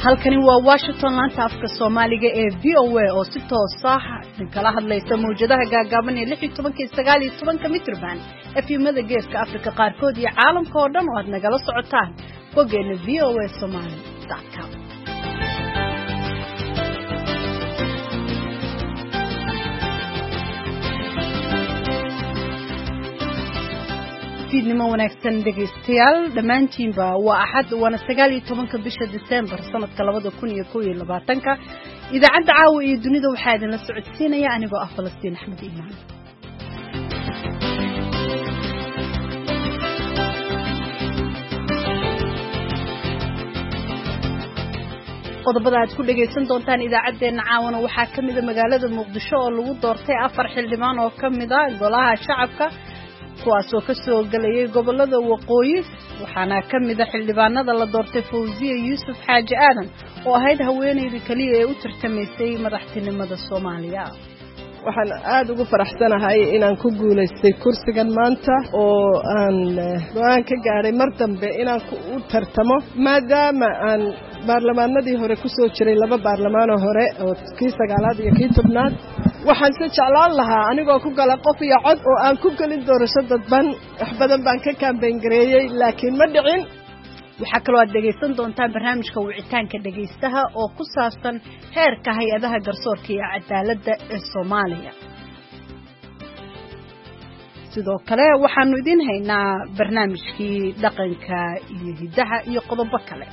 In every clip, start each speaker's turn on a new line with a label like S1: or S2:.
S1: halkani waa Washington laanta afka Soomaaliga ee VOA oo si toos ah kala hadlaysa mowjadaha gaagaaban ee 16-19 mitrban efimada geeska Afrika qaarkood iyo caalamka oo dhan oo aad nagala socotaan boggeena voasomali.com fiidnimo wanaagsan dhegeystayaal dhamaantiinba waa axad waana 19 bisha December sanadka 2021 idaacadda caawa iyo dunida waxaa idinla socodsiinaya anigoo ah Falastiin Axmed Iimaan qodobada aad ku dhageysan doontaan idaacadeena caawana waxaa kamid ah magaalada Muqdisho oo lagu doortay 4 xildhibaan oo kamid ah golaha shacabka kuwaasoo ka soo galayay gobolada waqooyi waxaana kamid ah xildhibaanada la doortay Fawziya Yuusuf Xaaji Aadan oo ahayd haweeneydii kaliya ee u tartamaysay madaxtinimada Soomaaliya
S2: waxaan aad ugu faraxsanahay inaan ku guuleystay kursigan maanta oo aan go'aan ka gaaray mar dambe inaan u tartamo maadaama aan baarlamaanadii hore ku soo jiray 2 baarlamaan oo hore oo kii 9aad iyo kii 10aad waxaan si jeclaan lahaa anigoo ku gala qof iyo cod oo aan ku galin doorasho dadban wax badan baan ka campaign gareeyay laakiin ma dhicin
S1: waxaa kaloo aad dhegeysan doontaan barnaamijka wicitaanka dhegeystaha oo ku saabsan heerka hay'adaha garsoorka iyo cadaaladda ee Soomaaliya sidoo kale waxaanu idin haynaa barnaamijkii dhaqanka iyo hidaha iyo qodobo kale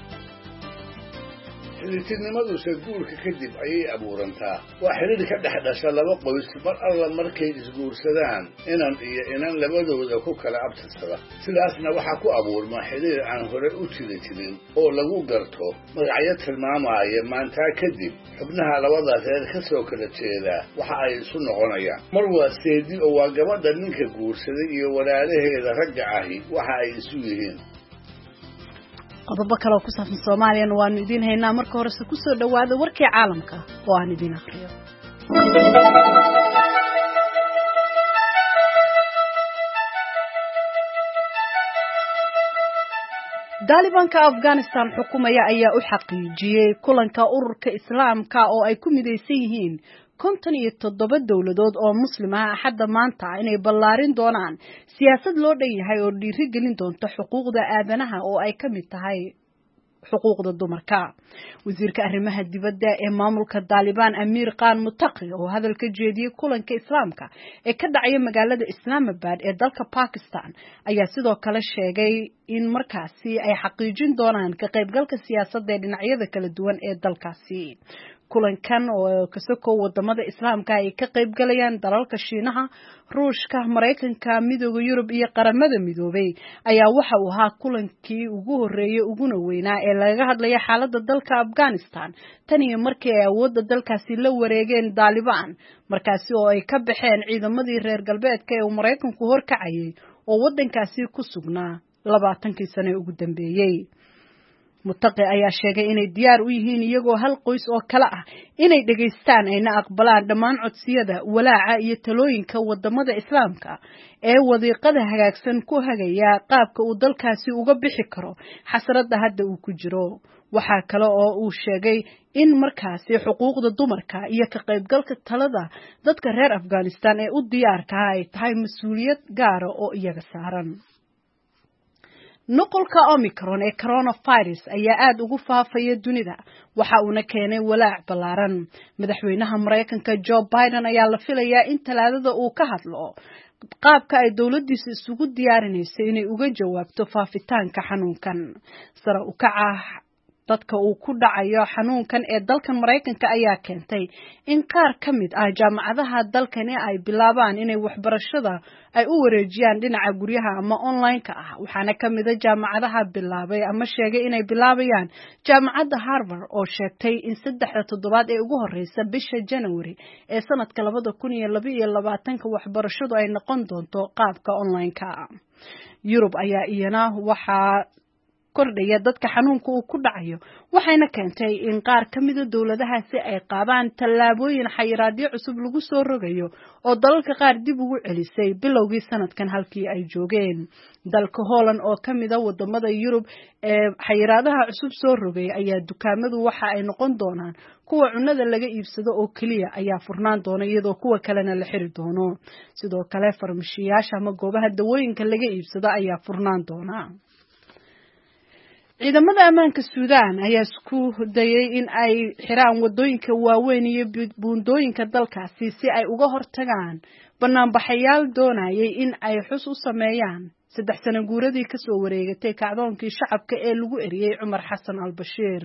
S3: xiriirnimadu guurka kadib ayay abuurantaa waa xiriir ka dhex dhasha laba qoys mar alla markay isguursadaan inan labadooda ku kala abtirsada sidaasna waxaa ku abuurma xiriir aan hore u jirin oo lagu garto magacyo tilmaamaya maanta kadib xubnaha labada reer ka soo kala jeeda waxa ay isu noqonayaan mar waa seedi oo waa gabadha ninka guursaday iyo walaalaheeda ragga ahi waxa ay isu yihiin
S1: qodobo kale oo ku saabsan Soomaaliya waanu idin haynaa marka hore ku soo dhawaada warkii caalamka oo aan idin akhriyo Dalibanka Afghanistan xukuumaya ayaa u xaqiijiyay kulanka ururka Islaamka oo ay ku mideysan yihiin 57 dawladood oo muslim ah hadda maanta inay ballaarin doonaan siyaasad loo dhan yahay oo dhiirigelin doonta xuquuqda aadanaha oo ay kamid tahay xuquuqda dumarka wasiirka arrimaha dibadda ee maamulka Taliban Amir Khan Muttaqi oo hadalka jeediyay kulanka Islaamka ee ka dhacay magaalada Islamabad ee dalka Pakistan ayaa sidoo kale sheegay in markaasi ay xaqiijin doonaan ka qaybgalka siyaasadda ee dhinacyada kala duwan ee dalkaasi kulankan oo ka soo wadamada Islaamka ay ka qayb galayaan dalalka Shiinaha, Ruushka, Mareykanka, Midowga Yurub iyo qaramada midoobay ayaa waxa uu ahaa kulankii ugu horeeyay uguna weynaa ee laga hadlay xaaladda dalka Afghanistan tan iyo markii ay awoodda dalkaasi la wareegeen Taliban markaasi oo ay ka baxeen ciidamadii reer galbeedka ee Mareykanku horkacayay oo wadankaasi ku sugnaa 20 sano ugu dambeeyay Muttaqi ayaa sheegay inay diyaar u yihiin iyagoo hal qoys oo kala ah inay dhageystaan ayna aqbalaan dhammaan codsiyada walaaca iyo talooyinka wadamada Islaamka ee wadiiqada hagaagsan ku hagaya qaabka uu dalkaasi uga bixi karo xasarada hadda uu ku jiro waxa kale oo uu sheegay in markaasi xuquuqda dumarka iyo ka qaybgalka talada dadka reer Afghanistan ee u diyaarka ay tahay mas'uuliyad gaar ah oo iyaga saaran nuqulka Omicron ee coronavirus ayaa aad ugu faafaya dunida waxa uu keenay walaac ballaaran madaxweynaha Mareykanka Joe Biden ayaa la filayaa in talaadada uu ka hadlo qaabka ay dawladdiisu isugu diyaarinayso inay uga jawaabto faafitaanka xanuunkan sare u kaca dadka uu ku dhacayo xanuunkan ee dalkan Mareykanka ayaa keentay in qaar kamid ah jaamacadaha dalkani ay bilaabaan inay waxbarashada ay u wareejiyaan dhinaca guryaha ama online-ka ah waxaana kamid ah jaamacadaha bilaabay ama sheegay inay bilaabayaan jaamacadda Harvard oo sheegtay in 3 toddobaad ee ugu horeysa bisha January ee sanadka 2022 waxbarashadu ay noqon doonto qaabka online-ka Yurub ayaa iyana waxa kordhaya dadka xanuunka uu ku dhacayo waxayna keentay in qaar ka mid ah dawladahaasi ay qaadaan tallaabooyin xayiraadyo cusub lagu soo rogayo oo dalalka qaar dib ugu celisay bilowgii sanadkan halkii ay joogeen dalka Holland oo ka mid ah wadamada Yurub ee xayiraadaha cusub soo rogay ayaa dukaamadu waxa ay noqon doonaan kuwa cunada laga iibsado oo kaliya ayaa furnaan doona iyadoo kuwa kalena la xiri doono sidoo kale farmashiyaasha ama goobaha dawooyinka laga iibsado ayaa furnaan doona ciidamada ammaanka Suudaan ayaa isku dayay in ay xiraan wadooyinka waaweyn iyo buundooyinka dalkaasi si ay uga hortagaan banaanbaxayaal doonayay in ay xus u sameeyaan 3 sano guuradii ka soo wareegatay kacdoonkii shacabka ee lagu eriyay Umar Xasan al-Bashir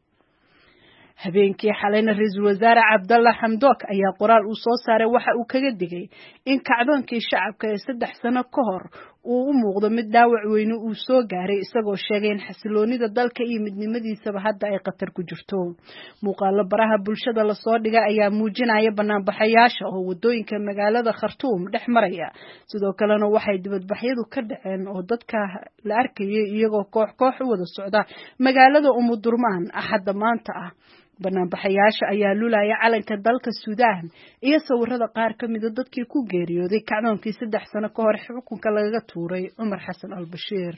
S1: habeenkii xalayna ra'iisul wasaare Abdalla Hamdok ayaa qoraal uu soo saaray waxa uu kaga digay in kacdoonkii shacabka ee 3 sano ka hor uu u muuqdo mid dhaawac weyn uu soo gaaray isagoo sheegay in xasiloonida dalka iyo midnimadiisaba hadda ay qatar ku jirto muuqaalo baraha bulshada la soo dhigay ayaa muujinaya banaanbaxayaasha oo wadooyinka magaalada Khartoum dhex maraya sidoo kalena waxay dibadbaxyadu ka dhaceen oo dadka la arkayay iyagoo koox u wada socda magaalada Umudurmaan axadda maanta ah banaanbaxayaasha ayaa lulaya calanka dalka Suudaan iyo sawirada qaar ka mid ah dadkii ku geeriyooday kacdoonkii 3 sano ka hor xukunka laga tuuray Umar Xasan al-Bashir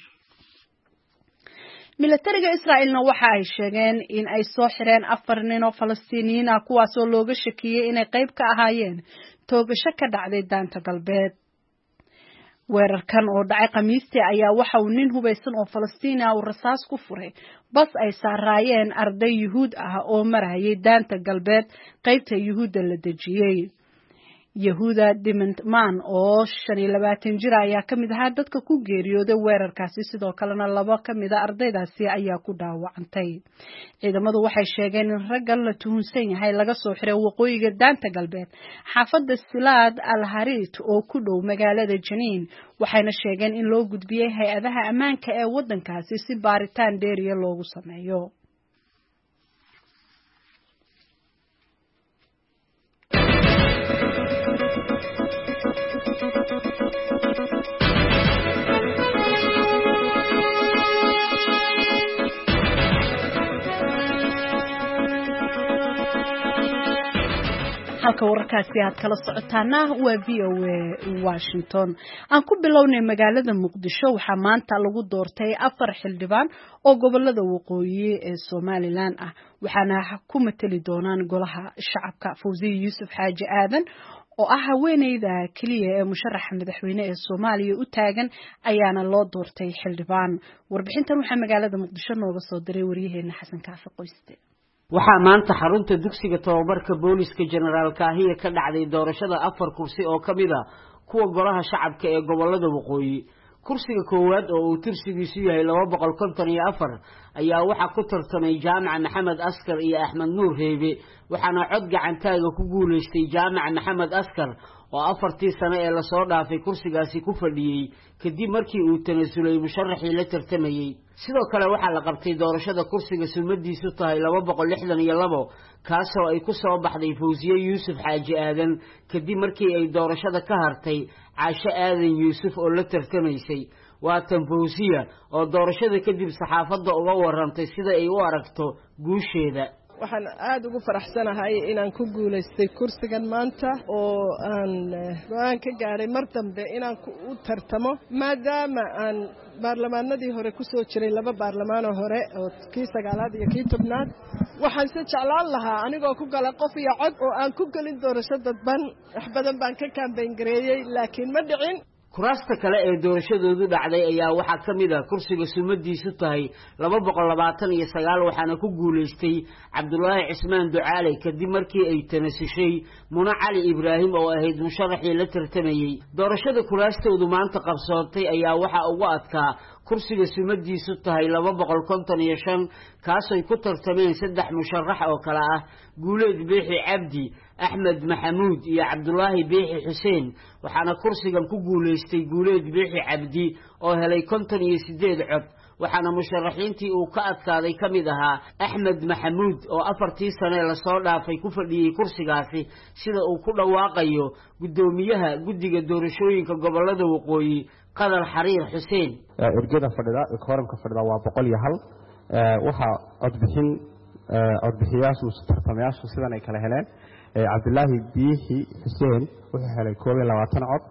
S1: militariga Israa'iilna waxa ay sheegeen in ay soo xireen 4 nin oo Falastiiniyiin ah kuwaas oo looga shakiyay inay qayb ka ahaayeen toogasho ka dhacday daanta galbeed weerarkan oo dhacay Khamiistii ayaa waxa uu nin hubeysan oo Falastiini ah uu rasaas ku furay bas ay saarayeen arday Yuhuud ah oo marayay daanta galbeed qaybta Yuhuudda la dejiyay Yahuda Dimantman oo 25 jir ayaa ka mid ahaa dadka ku geeriyooday weerarkaasi sidoo kalena 2 ka mid ah ardaydaasi ayaa ku dhaawacantay ciidamadu waxay sheegeen in raggan la tuhunsan yahay laga soo xiray waqooyiga daanta galbeed xaafadda Silaad al-Harit oo ku dhow magaalada Janiin waxayna sheegeen in loo gudbiyay hay'adaha ammaanka ee wadankaasi si baaritaan dheeriya loogu sameeyo halka wararkaasi aad kala socotaana waa VOA Washington aan ku bilownay magaalada Muqdisho waxa maanta lagu doortay 4 xildhibaan oo gobolada waqooyi ee Soomaaliland ah waxaana ku matali doonaan golaha shacabka Fawziya Yuusuf Xaaji Aadan oo ah haweeneyda kaliya ee musharaxa madaxweyne ee Soomaaliya u taagan ayaana loo doortay xildhibaan warbixintan waxa magaalada Muqdisho nooga soo diray wariyaheena Xasan Kaafi Qoyste
S4: waxaa maanta xarunta dugsiga tababarka booliska General Kaahiya ka dhacday doorashada 4 kursi oo kamid ah kuwa golaha shacabka ee gobolada waqooyi kursiga koowaad oo uu tirsigiisu yahay 254 ayaa waxa ku tartamay Jaamac Maxamed Askar iyo Axmed Nuur Reebe waxaana cod gacantaaga ku guuleystay Jaamac Maxamed Askar oo 4 sano ee la soo dhaafay kursigaasi ku fadhiyay kadib markii uu tanasulay musharaxii la tartamayay sidoo kale waxa la qabtay doorashada kursiga sumadiisu tahay 262 kaasoo ay ku soo baxday Fawziya Yuusuf Xaaji Aadan kadib markii ay doorashada ka hartay Caasha Aadan Yuusuf oo la tartamaysay waa tan Fawziya oo doorashada kadib saxaafadda uga warantay sida ay u aragto guusheeda
S2: waxaan aad ugu faraxsanahay inaan ku guuleystay kursigan maanta oo aan go'aan ka gaaray mar dambe inaan u tartamo maadaama aan baarlamaanadii hore ku soo jiray 2 baarlamaan oo hore oo kii 9aad iyo kii 10aad waxaan se jeclaan lahaa anigoo ku gala qof iyo cod oo aan ku galin doorasho dadban wax badan baan ka campaign gareeyay laakiin ma dhicin
S4: kuraasta kale ee doorashadoodu dhacday ayaa waxa kamid ah kursiga sumadiisu tahay 229 waxaana ku guuleystay Cabdullaahi Cismaan Ducaale kadib markii ay tanasushay Muna Cali Ibraahim oo ahayd musharaxii la tartamayay doorashada kuraastoodu maanta qabsootay ayaa waxa ugu adkaa kursiga sumadiisu tahay 255 kaasoo ku tartameen 3 musharax oo kala ah Guuleed Biixi Cabdi Axmed Maxamuud iyo Cabdullaahi Biixi Xuseen waxaana kursigan ku guuleystay Guuleed Biixi Cabdi oo helay 58 cod waxaana musharaxiintii uu ka adkaaday kamid ahaa Axmed Maxamuud oo 4 sano la soo dhaafay ku fadhiyay kursigaasi sida uu ku dhawaaqayo gudoomiyaha guddiga doorashooyinka gobolada waqooyi qadar xariir xuseen
S5: ergada fadhida kooramka fadhida waa 101 waxa codbixiyaashu tartamayaashu sidan ay kala heleen Cabdullaahi Biixi Xuseen wuxuu helay 22 cod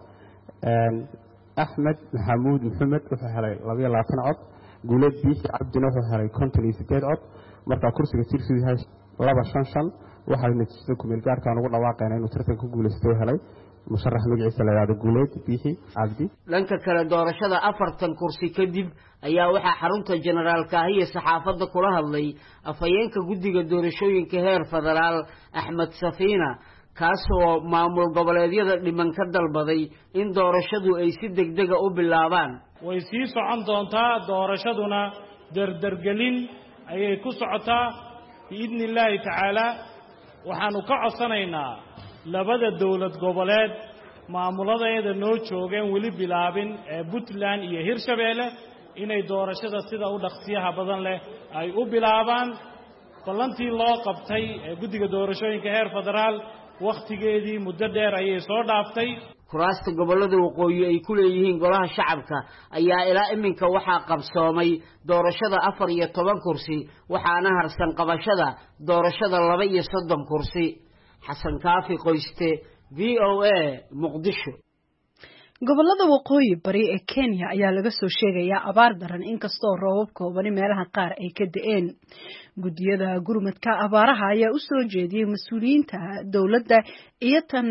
S5: Ahmed Maxamuud Maxamed wuxuu helay 22 cod Guuleed Biixi Cabdina wuxuu helay 58 cod marka kursiga tirsigu yahay 255 waxa natiijada ku meel gaarka ugu dhawaaqeen inuu tartan ku guuleystay helay musharax magaciisa la yiraahdo Guuleed Biixi Cabdi
S4: dhanka kale doorashada 40 kursi kadib ayaa waxa xarunta generaalka iyo saxaafadda kula hadlay afayeenka guddiga doorashooyinka heer federaal Axmed Safiina kaasoo maamul goboleedyada dhiman ka dalbaday in doorashadu ay si degdeg ah u bilaabaan
S6: way sii socon doontaa doorashaduna dardargelin ayay ku socotaa biidnillaahi tacaala waxaanu ka codsanaynaa labada dawlad goboleed maamuladeeda noo joogeen weli bilaabin ee Puntland iyo Hirshabeelle inay doorashada sida u dhaqsiyaha badan leh ay u bilaabaan ballantii loo qabtay ee guddiga doorashooyinka heer federaal waqtigeedii muddo dheer ayay soo dhaaftay
S4: kuraasta gobolada waqooyi ay ku leeyihiin golaha shacabka ayaa ilaa iminka waxaa qabsoomay doorashada 14 kursi waxaana harsan qabashada doorashada 32 kursi xasan kaafi qoyste VOA Muqdisho
S1: gobolada waqooyi bari ee Kenya ayaa laga soo sheegayaa abaar daran inkastoo roobab kooban meelaha qaar ay ka da'een gudiyada gurmadka abaaraha ayaa u soo jeediyay mas'uuliyiinta dawladda iyo tan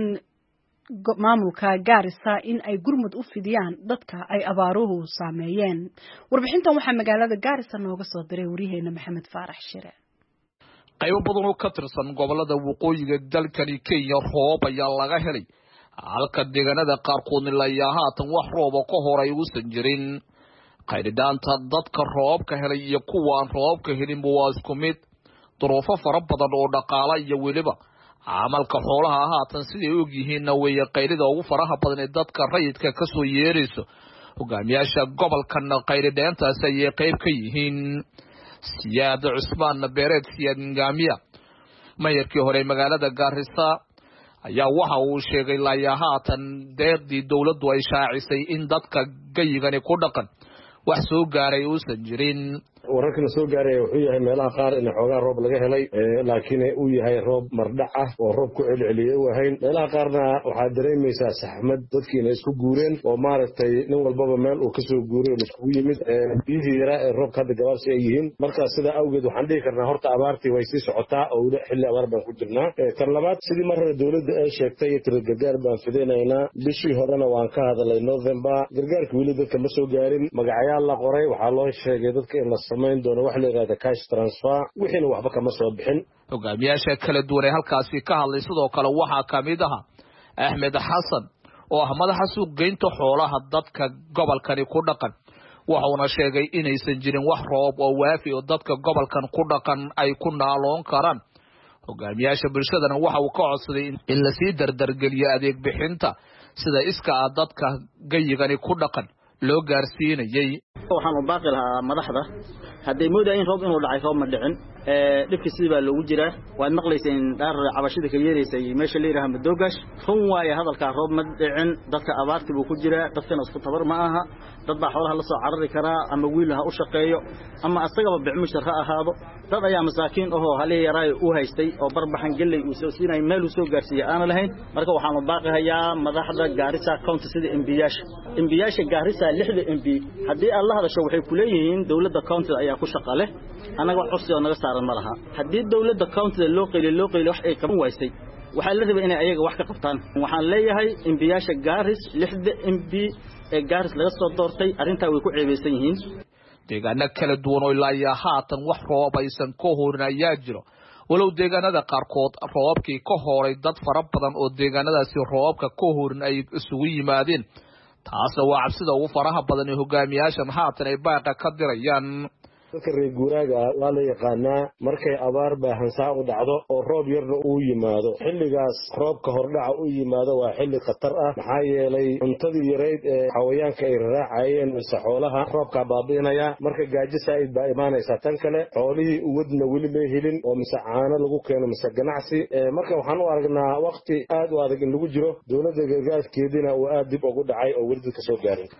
S1: maamulka Gaarisa in ay gurmad u fidiyaan dadka ay abaaruhu saameeyeen warbixintan waxaa magaalada Gaarisa nooga soo diray wariyaheena Maxamed Faarax Shire
S7: qaybo badan oo ka tirsan gobolada waqooyiga dalkani Kenya roob ayaa laga helay halka deegaanada qaarkood ilaa haatan wax roob oo ka horay uusan jirin qayridaanta dadka roobka helay iyo kuwa aan roobka helin waa isku mid duruufo fara badan oo dhaqaale iyo weliba amalka xoolaha haatan sidii og yihiin way qayrida ugu faraha badan ee dadka rayidka ka soo yeerayso hogaamiyaasha gobolkan qayridaantaas ay qayb ka yihiin Siyaad Cusmaan Beereed Siyaad Ngamiya mayorkii hore magaalada Gaarisa ayaa waxa uu sheegay ilaa haatan deeqdii dawladdu ay shaacisay in dadka gayigani ku dhaqan wax soo gaaray uusan jirin
S8: wararkana soo gaaray wuxuu yahay meelaha qaar in xoogaa roob laga helay laakiin uu yahay roob mardhac ah oo roob ku celceliyay u ahayn meelaha qaarna waxa dareemaysaa saxmad dadkiina isku guureen oo maaragtay nin walbaba meel uu ka soo guuray oo isku yimid biyihii yara ee roobka hadda gabaabsi ay yihiin marka sida awgeed waxaan dhihi karnaa horta abaartii way sii socotaa oo xilli abaar baan ku jirnaa tan labaad sidii mar hore dawladda ay sheegtay tiro gargaar baan fideynaa bishii horena waan ka hadalay November gargaarka weli dadka ma soo gaarin magacayaal la qoray waxaa loo sheegay dadka in la samayn doono wax la yiraahdo cash transfer wixina waxba kama soo bixin
S7: hogaamiyaasha kala duwan ee halkaasi ka hadlay sidoo kale waxa kamid ah Ahmed Xasan oo ah madaxa suuq geynta xoolaha dadka gobolkani ku dhaqan wuxuuna sheegay inaysan jirin wax roob oo waafi oo dadka gobolkan ku dhaqan ay ku naaloon karaan hogaamiyaasha bulshadana waxa uu ka codsaday in la sii dardargeliyo adeeg bixinta sida iska dadka gayigani ku dhaqan loo gaarsiinayay
S9: waxaan u baaqi lahaa madaxda hadday moodayeen roob inuu dhacay roob ma dhicin dhibka sidii baa loogu jiraa waad maqlayseen dhaar cabashada ka yeeraysay meesha la yiraahdo Madoogash run waaye hadalka roob ma dhicin dadka abaarti buu ku jiraa dadkana isku tabar ma aha dad baa xoolaha la soo carari karaa ama wiil ha u shaqeeyo ama asagaba bicmushar ha ahaado dad ayaa masaakiin oo halay yaray u haystay oo barbaxan galay uu soo siinay meel uu soo gaarsiiyay aan lahayn marka waxaan u baaqayaa madaxda Gaarisa County sida MPyaasha Gaarisa 6 MP hadii Allah hadasho waxay ku leeyihiin dawladda county ayaa ku shaqo leh anaga wax cusub naga saaran ma laha hadii dawladda county loo qeylay wax ay ka waysay waxa la rabaa inay ayaga wax ka qabtaan waxaan leeyahay MPyaasha Gaaris 6 MP ee Gaaris laga soo doortay arinta way ku ceebeysan yihiin
S7: deegaanada kala duwan oo ilaa haatan wax roob aysan ka horin ayaa jiro walow deegaanada qaarkood roobkii ka horay dad fara badan oo deegaanadaasi roobka ka horin ay isugu yimaadeen taas waa cabsida ugu faraha badan ee hogaamiyaashan haatan ay baaqa ka dirayaan
S8: dadka reer guuraaga waa la yaqaanaa markay abaar baahansaa u dhacdo oo roob yarna uu yimaado xilligaas roobka hordhaca u yimaado waa xilli khatar ah maxaa yeelay cuntadii yareyd ee xawayaanka ay raacayeen mise xoolaha roobka baabi'inaya marka gaajo saa'id baa imaanaysa tan kale xoolihii uwadna weli ma helin oo mise caano lagu keeno mise ganacsi marka waxaan u aragnaa waqti aad u adag in lagu jiro dawladda gargaarkeedina uu aad dib ugu dhacay oo weli dadka soo gaarin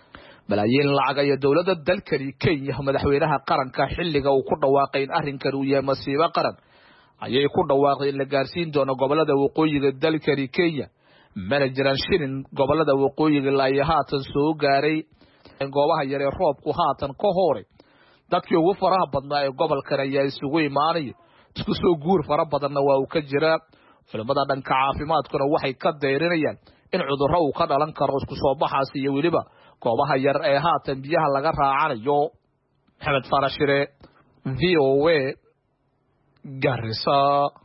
S7: balaayiin lacag iyo dowladda dalkani Kenya madaxweynaha qaranka xilliga uu ku dhawaaqay in arrinkan uu yahay masiibo qaran ayay ku dhawaaqday in la gaarsiin doono gobolada waqooyiga dalkani Kenya manageran shirin gobolada waqooyiga ilaa haatan soo gaaray goobaha yar ee roobku haatan ka horay dadkii ugu faraha badnaa ee gobolkan ayaa isugu imaanay isku soo guur fara badanna waa uu ka jiraa culimada dhanka caafimaadkuna waxay ka dayrinayaan in cudurro uu ka dhalan karo isku soo baxaas iyo weliba goobaha yar ee haatan biyaha laga raacanayo Maxamed Farashire VOA Garissa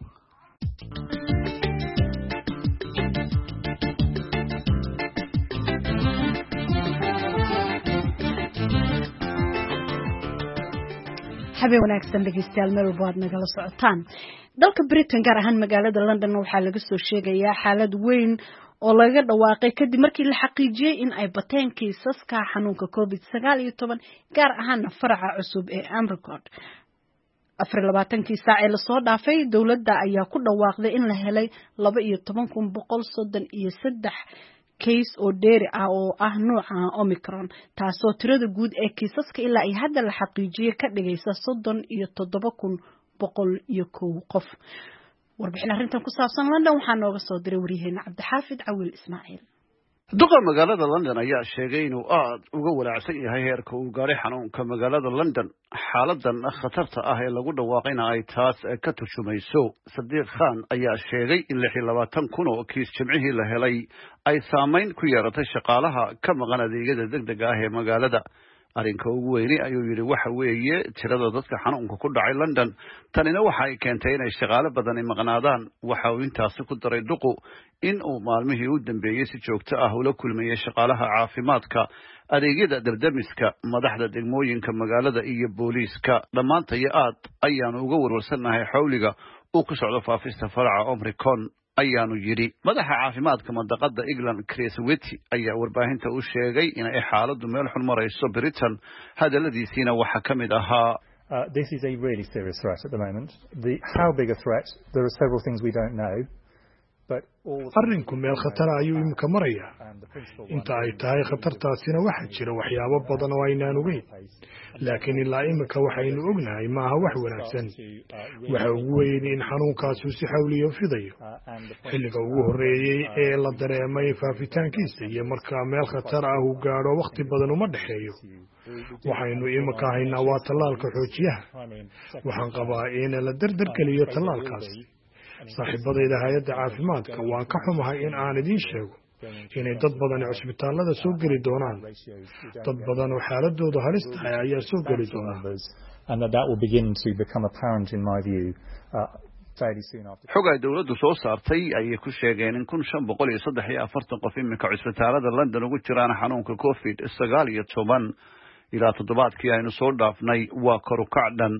S1: habeen wanaagsan dhegeystayaal meel walba aad nagala socotaan dalka Britain gaar ahaan magaalada London waxaa laga soo sheegayaa xaalad weyn oo laga dhawaaqay kadib markii la xaqiijiyay in ay bateen kiisaska xanuunka COVID-19 gaar ahaan faraca cusub ee Omicron 24 saac ee la soo dhaafay dawladda ayaa ku dhawaaqday in la helay 12,133 case oo dheeri ah oo ah nooca Omicron taasoo tirada guud ee kiisaska ilaa ay hadda la xaqiijiyay ka dhigaysa 37,101 qof warbixin arrintan ku saabsan London waxaa nooga soo diray wariyaheena Cabdixaafid Cawil Ismaaciil
S10: duqa magaalada London ayaa sheegay inuu aad uga walaacsan yahay heerka uu gaaray xanuunka magaalada London xaaladan khatarta ah ee lagu dhawaaqayna ay taas ka turjumayso Sadiq Khan ayaa sheegay in 26,000 oo kiis jimcihii la helay ay saameyn ku yeeratay shaqaalaha ka maqan adeegyada degdega ah ee magaalada arrinka ugu weyn ayuu yiri waxa weeye tirada dadka xanuunka ku dhacay London tanina waxa ay keentay in shaqaale badan ay maqnaadaan waxa uu intaas ku daray duqu in uu maalmihii u dambeeyay si joogto ah ula kulmayay shaqaalaha caafimaadka adeegyada dardamiska madaxda degmooyinka magaalada iyo booliiska dhamaantay aad ayaan uga warwarsanahay xawliga uu ku socdo faafista faraca Omicron ayaanu yiri madaxa caafimaadka mandaqada England Chris Whitty ayaa warbaahinta u sheegay in ay xaaladdu meel xun marayso Britain hadaladiisina waxa kamid ahaa
S11: this is a really serious threat at the moment how big a threat there are several things we don't know
S12: arrinku meel khatar ayuu imika marayaa inta ay tahay khatartaasina waxa jira waxyaabo badan oo aynaan ogeyn laakiin ilaa imika waxaynu ognahay maaha wax wanaagsan waxa ugu weyn in xanuunkaasu si xawliyo fidayo xilliga ugu horreeyay ee la dareemay faafitaankiisa iyo markaa meel khatar ah uu gaadho waqti badan uma dhexeeyo waxaynu imika haynaa waa tallaalka xoojiyaha waxaan qabaa in la dardargeliyo tallaalkaas saaxiibadayda hay'adda caafimaadka waan ka xumahay in aan idiin sheego inay dad badan cusbitaalada soo geli doonaan dad badan oo xaaladoodu halis tahay ayaa soo geli doona
S10: xog ay dawladdu soo saartay ayay ku sheegeen in 543 qof imika cusbitaalada London ugu jiraan xanuunka COVID-19 ilaa toddobaadkii aynu soo dhaafnay waa kor u kac dhan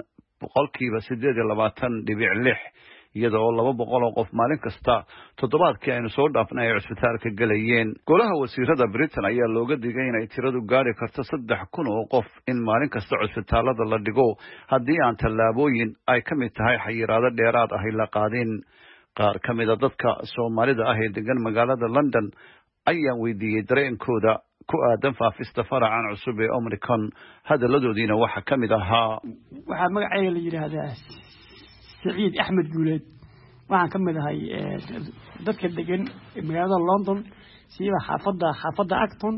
S10: 8.26% iyada oo 200 oo qof maalin kasta toddobaadkii aynu soo dhaafnay ay cusbitaalka galayeen golaha wasiirada Britain ayaa looga digay inay tiradu gaari karto 3,000 oo qof in maalin kasta cusbitaalada la dhigo haddii aan tallaabooyin ay ka mid tahay xayiraado dheeraad ah la qaadin qaar ka mid ah dadka Soomaalida ah ee degan magaalada London ayaa weydiiyay dareenkooda ku aadan faafista faracan cusub ee Omicron hadaladoodiina waxa ka mid ahaa
S13: waxa magacayga la yiraahdaa سعيد أحمد جولد وعن كم هاي ذكر دقن مجال لندن سيبا حافظة أكتون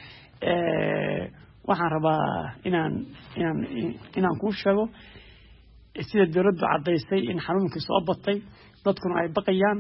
S13: وعن ربا إن نكون شغو السيد درد عضيسي إن حرمك صوبتي ضدكم أي بقيان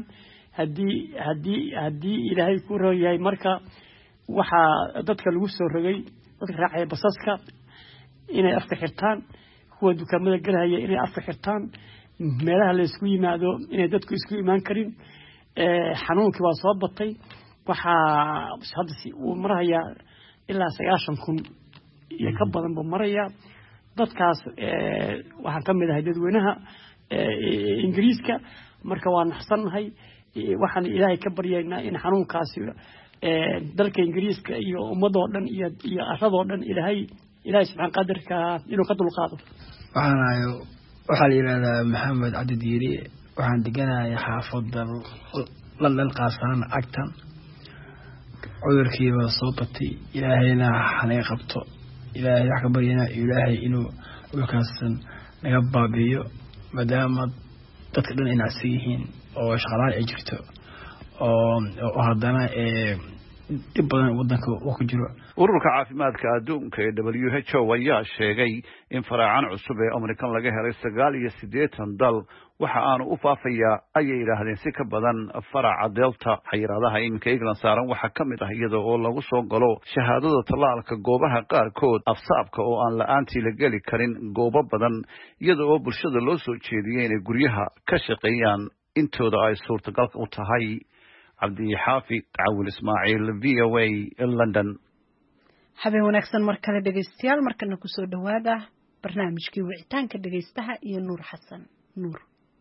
S13: هدي إلى هاي كورة هاي مركا وحا ضدك الوسط الرجي ضدك راعي بصصك إن أفتحرتان هو دكمل الجرها إن أفتحرتان meelaha la isku yimaado inay dadku isku imaan karin xanuunkii waa soo batay waxa hadda uu maraya ilaa 9,000 iyo ka badan buu maraya dadkaas waxaan ka mid ahay dadweynaha Ingiriiska marka waan naxsanahay waxaan Ilaahay ka baryaynaa in xanuunkaasi dalka Ingiriiska iyo ummadoo dhan iyo arradoo dhan Ilaahay subxaan qadarka inuu ka dulqaado
S14: waxaa la yiraahdaa Maxamed Cabdi Diiri waxaan deganahay xaafadda London qaasaan Acton cudurkiiba soo batay ilaahayna hanaga qabto ilaahay wax ka baryana ilaahay inuu cudurkaasan naga baabi'iyo maadaama dadka dhan ay nacsan yihiin oo shaqaalaha ay jirto oo haddana dhib badan waddanka uu ku jiro.
S10: ururka caafimaadka adduunka ee WHO ayaa sheegay in faraacan cusub ee Omicron laga helay 89 dal waxa aanu u faafayaa ayay yiraahdeen si ka badan faraca Delta. xayiraadaha iminka England saaran waxa ka mid ah iyadoo oo lagu soo galo shahaadada tallaalka goobaha qaarkood afsaabka oo aan la'aantii la geli karin goobo badan iyadoo oo bulshada loo soo jeediyay inay guryaha ka shaqeeyaan intooda ay suurtagal u tahay. Cabdi Xaafid Caawil Ismaaciil VOA London.
S1: habeen wanaagsan mar kale dhageystayaal markana ku soo dhawaada barnaamijkii wicitaanka dhageystaha iyo Nuur Xasan Nuur.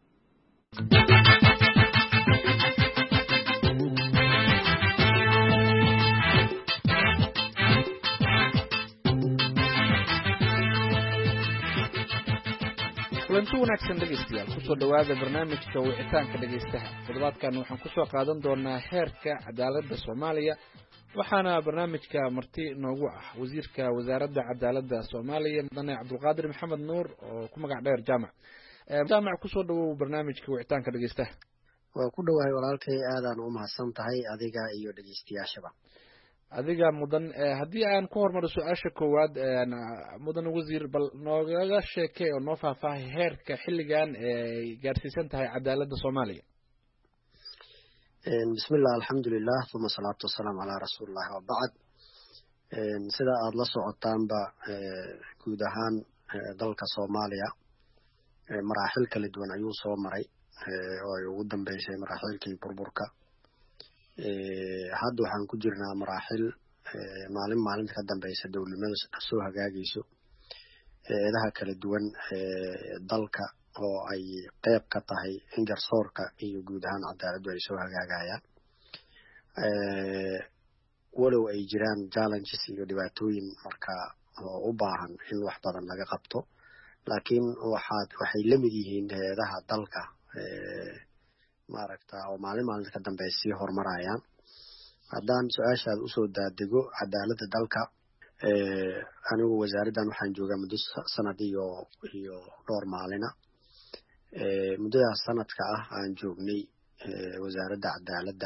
S15: kulanti wanaagsan dhageystayaal ku soo dhawaada barnaamijka wicitaanka dhageystaha. toddobaadkan waxaan ku soo qaadan doonaa heerka cadaaladda Soomaaliya waxaana barnaamijka marti noogu ah wasiirka wasaaradda cadaaladda Soomaaliya mudane Cabdulqaadir Maxamed Nuur oo ku magac dheer jaamac ku soo dhawow barnaamijka wicitaanka dhageystaha.
S16: waa ku dhawahay walaalkay aadaan u mahadsan tahay adiga iyo dhageystayaashaba.
S15: adiga mudan haddii aan ku hormaro su-aasha koowaad mudan wasiir bal noogaga sheekay oo noo faahfaahay heerka xilligan ay gaarsiisan tahay cadaaladda Soomaaliya.
S16: bismillah alxamdulilah uma salaatu wasalaamu calaa rasuulillahi wabacd. sida aada la socotaanba guud ahaan dalka Soomaaliya maraaxil kala duwan ayuu soo maray oo ay ugu dambeysay maraaxilkii burburka. hadda waxaan ku jirnaa maraaxil maalinta ka dambeysa dowladnimada soo hagaagayso eedaha kala duwan dalka oo ay qayb ka tahay in garsoorka iyo guud ahaan cadaaladdu ay soo hagaagayaan walow ay jiraan challenges iyo dhibaatooyin marka oo u baahan in wax badan laga qabto laakiin waxay la mid yihiin eedaha dalka maaragta oo maalinta ka dambeys sii horumarayaan. haddaan su-aashaad usoo daadego cadaaladda dalka anigu wasaaraddan waxaan joogaa muddo sanad iyo dhowr maalina. muddadaas sanadka ah aan joognay wasaaradda cadaaladda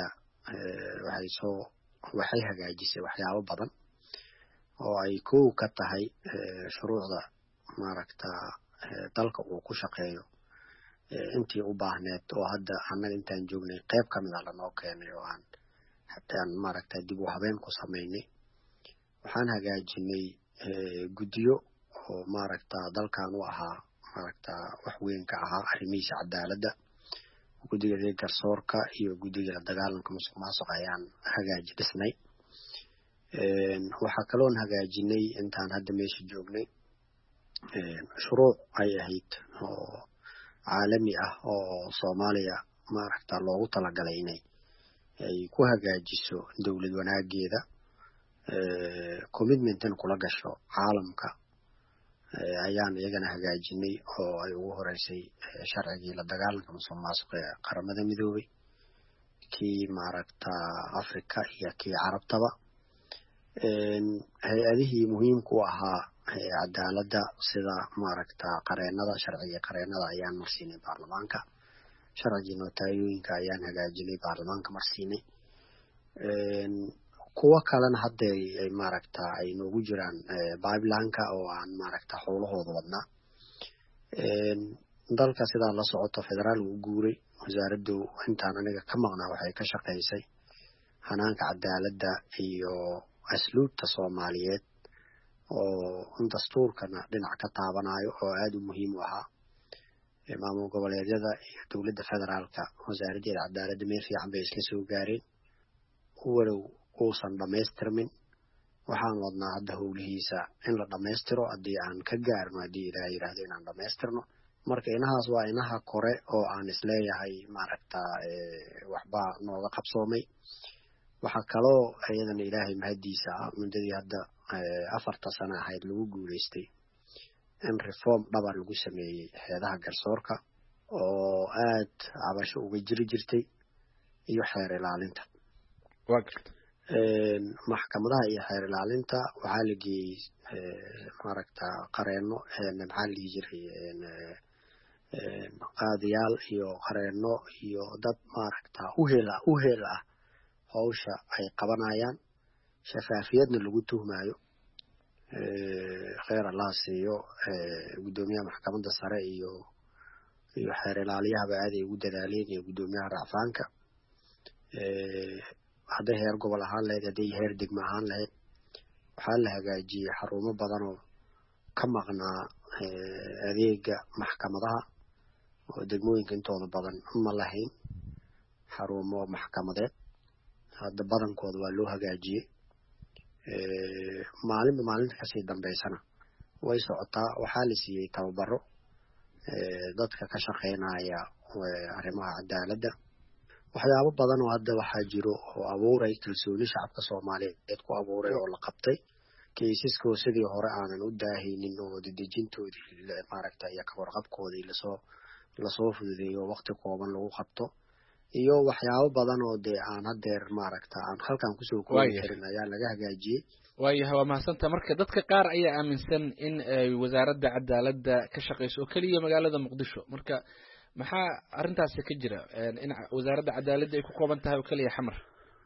S16: waxay hagaajisay waxyaabo badan oo ay kow ka tahay shuruucda maaragta dalka uu ku shaqeeyo intii u baahneed oo hadda annaga intaan joognay qayb ka mid ah lanoo keenay oo aan haddaan maaragta dib u habeen ku samaynay. waxaan hagaajinay guddiyo oo maaragta dalkan u ahaa maaragta wax weyn ka ahaa arrimihiisa cadaaladda. guddiga garsoorka iyo guddiga la dagaalanka musuqmaasuqa ayaan dhisnay. waxaa kaloon hagaajinay intaan hadda meesha joognay shuruuc ay ahayd oo caalami ah oo Soomaaliya maaragta loogu talagalay inay ay ku hagaajiso dowlad wanaageeda commitmentan kula gasho caalamka ayaan iyagana hagaajinay oo ay ugu horeysay sharcigii la dagaalanka musuqmaasuqa ee qaramada midoobay kii maaragta Afrika iyo kii Carabtaba. hay-adihii muhiimka u ahaa cadaaladda sida maaragta qareenada sharciga qareenada ayaan marsiinay baarlamaanka. sharcigii nootayooyinka ayaan hagaajinay baarlamaanka marsiinay. kuwa kalena hadda ay maaragta ay noogu jiraan pipeline-ka oo aan maaragta howlahooda wadnaa. dalka sidaa la socoto federaal uu guuray. wasaaraddu intaan aniga ka maqnaa waxay ka shaqaysay hanaanka cadaaladda iyo asluubta Soomaaliyeed oo dastuurkana dhinac ka taabanayo oo aad u muhiim u ahaa. maamul goboleedyada iyo dowladda federaalka wasaaraddeeda cadaaladda meel fiican bay isla soo gaareen walow uusan dhamaystirmin. waxaan wadnaa hadda howlihiisa in la dhamaystiro haddii aan ka gaarno haddii ilaahay yidhaahdo inaan dhamaystirno. marka inahaas waa inaha kore oo aan isleeyahay maaragta waxbaa nooga qabsoomay. waxaa kaloo iyadana ilaahay mahadiisa ah muddadii hadda 4 sano ahayd lagu guuleystay in reform dhaba lagu sameeyey heedaha garsoorka oo aad cabasho uga jirtay iyo xeer ilaalinta. maxkamadaha iyo xeer ilaalinta waxaa la geeyey maaragta qareeno maxaa la dhihi jiray qaadiyaal iyo qareeno iyo dad maaragta uhel ah hawsha ay qabanayaan shafaafiyadna lagu tuhmayo kheyr allah siiyo gudoomiyaha maxkamadda sare iyo xeer ilaaliyahaba aaday ugu dadaaleen iyo gudoomiyaha racfaanka hadday heer gobol ahaan lahayd hadday heer degmo ahaan lahayd waxaa la hagaajiyey xarumo badan oo ka maqnaa adeega maxkamadaha oo degmooyinka intooda badan ma lahayn xarumo maxkamadeed hadda badankooda waa loo hagaajiyey maalinta kasii dambeysana way socotaa waxaa la siiyey tababaro dadka ka shaqeynaya arrimaha cadaaladda waxyaabo badan oo hadda waxaa jiro oo abuuray kalsooni shacabka soomaaliyeed ku abuuray oo la qabtay kaysaskoo sidii hore aanan u daahaynin oo dedejintoodii maaragta iyo kawarqabkoodii lasoo fududeeyo waqti kooban lagu qabto iyo waxyaabo badan oo dee aan hadeer maaragta aan halkan kusoo koobi karin ayaa laga hagaajiyey.
S15: waayahay waa mahadsantaha marka dadka qaar ayaa aaminsan in ay wasaaradda cadaaladda ka shaqeyso oo keliya magaalada muqdisho marka maxaa arrintaasi ka jira in wasaaradda cadaaladda ay ku kooban tahay oo keliya xamar?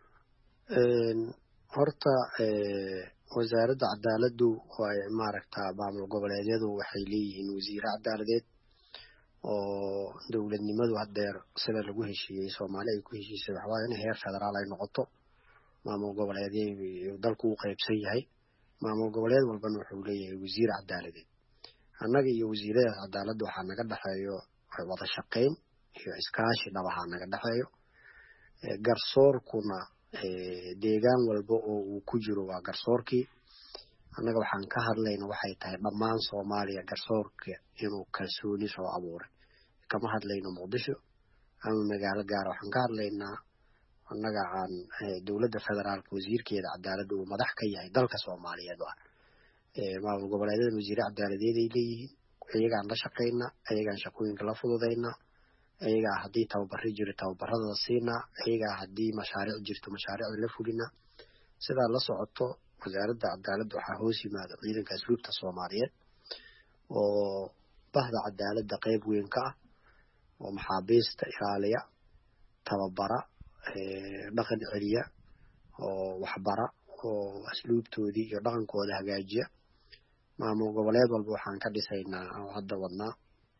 S16: horta wasaaradda cadaaladdu way maaragta maamul goboleedyadu waxay leeyihiin wasiire cadaaladeed oo dowladnimadu hadeer sida lagu heshiiyey Soomaaliya ay ku heshiisay waxa waaye in heer federaal ay noqoto maamul goboleedyadu dalku u qaybsan yahay maamul goboleed walbana wuxuu leeyahay wasiir cadaaladeed annaga iyo wasiirada cadaaladda waxaa naga dhaxeeyo wada shaqeyn iyo iskaashi dhabaha naga dhaxeeyo garsoorkuna deegaan walba oo uu ku jiro waa garsoorkii annaga waxaan ka hadlayna waxay tahay dhammaan Soomaaliya garsoorka inuu kalsooni soo abuuray kama hadlayno Muqdisho ama magaalo gaar waxaan ka hadlaynaa annaga aan dowladda federaalka wasiirkeeda cadaaladda uu madax ka yahay dalka Soomaaliyeed maamul goboleedyada wasiire cadaaladeed ay leeyihiin ayagaan la shaqeynaa ayagaan shaqooyinka la fududeynaa ayagaa haddii tababari jiro tababarada la siinaa ayagaa haddii mashaariic jirto mashaariicda la fulinaa sidaa la socoto wasaaradda cadaaladda waxaa hoos yimaada ciidanka asluubta Soomaaliyeed oo bahda cadaaladda qayb weyn ka ah oo maxaabiista ilaaliya tababara dhaqan celiya oo waxbara oo asluubtoodii iyo dhaqankooda hagaajiya maamul goboleed walba waxaan ka dhisaynaa oo hadda wadnaa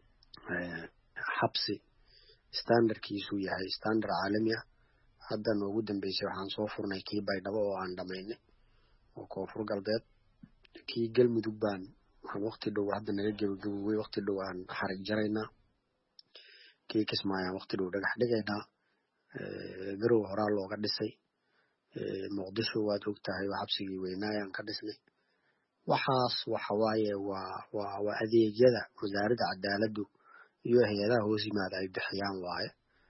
S16: xabsi standardkiisu yahay standard caalami ah hadda noogu dambeysay waxaan soo furnay kii Baydhabo oo aan dhamaynay oo koonfur galbeed kii Galmudug baan waqti dhow hadda naga gabagaboway waqti dhow aan xarig jaraynaa kii Kismaayo waqti dhow dhagax dhigaynaa garow horaa looga dhisay Muqdisho waad ogtahay waa xabsigii weynayaan ka dhisnay waxaas waxa waaye waa adeegyada wasaaradda cadaaladdu iyo hay'adaha hoos yimaada ay bixiyaan waaye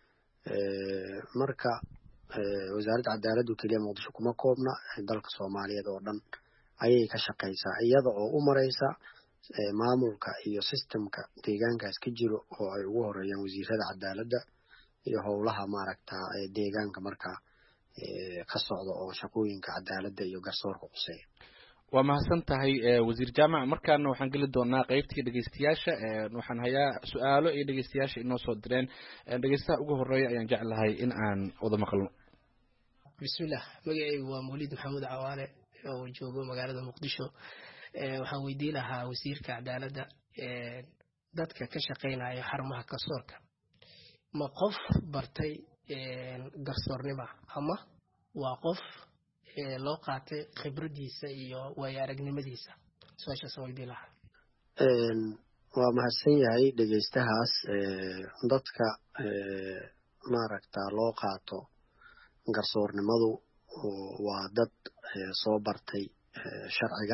S16: marka wasaaradda cadaaladdu kaliya Muqdisho kuma koobna dalka Soomaaliyeed oo dhan ayay ka shaqeysaa iyada oo u mareysa maamulka iyo systemka deegaankaas ka jiro oo ay ugu horeeyaan wasiirada cadaaladda iyo howlaha maaragta deegaanka marka ka socdo oo shaqooyinka cadaaladda iyo garsoorka quseeya.
S15: waa mahadsan tahay wasiir jaamac markaana waxaan geli doonaa qaybtii dhageystayaasha waxaan hayaa su'aalo iyo dhageystayaasha inoo soo direen dhageystaha ugu horeeya ayaan jeclahay in aan wada maqalno.
S17: bismillah magacaygu waa Mawlid Maxamuud Cawaale oo joogo magaalada Muqdisho waxaan weydiin lahaa wasiirka cadaaladda dadka ka shaqeynaya xarumaha garsoorka ma qof bartay garsoornimo ama waa qof loo qaatay khibradiisa iyo waayo aragnimadiisa su'aashaas weydiin lahaa.
S16: waa mahadsan yahay dhageystahaas dadka maaragta loo qaato garsoornimadu waa dad soo bartay sharciga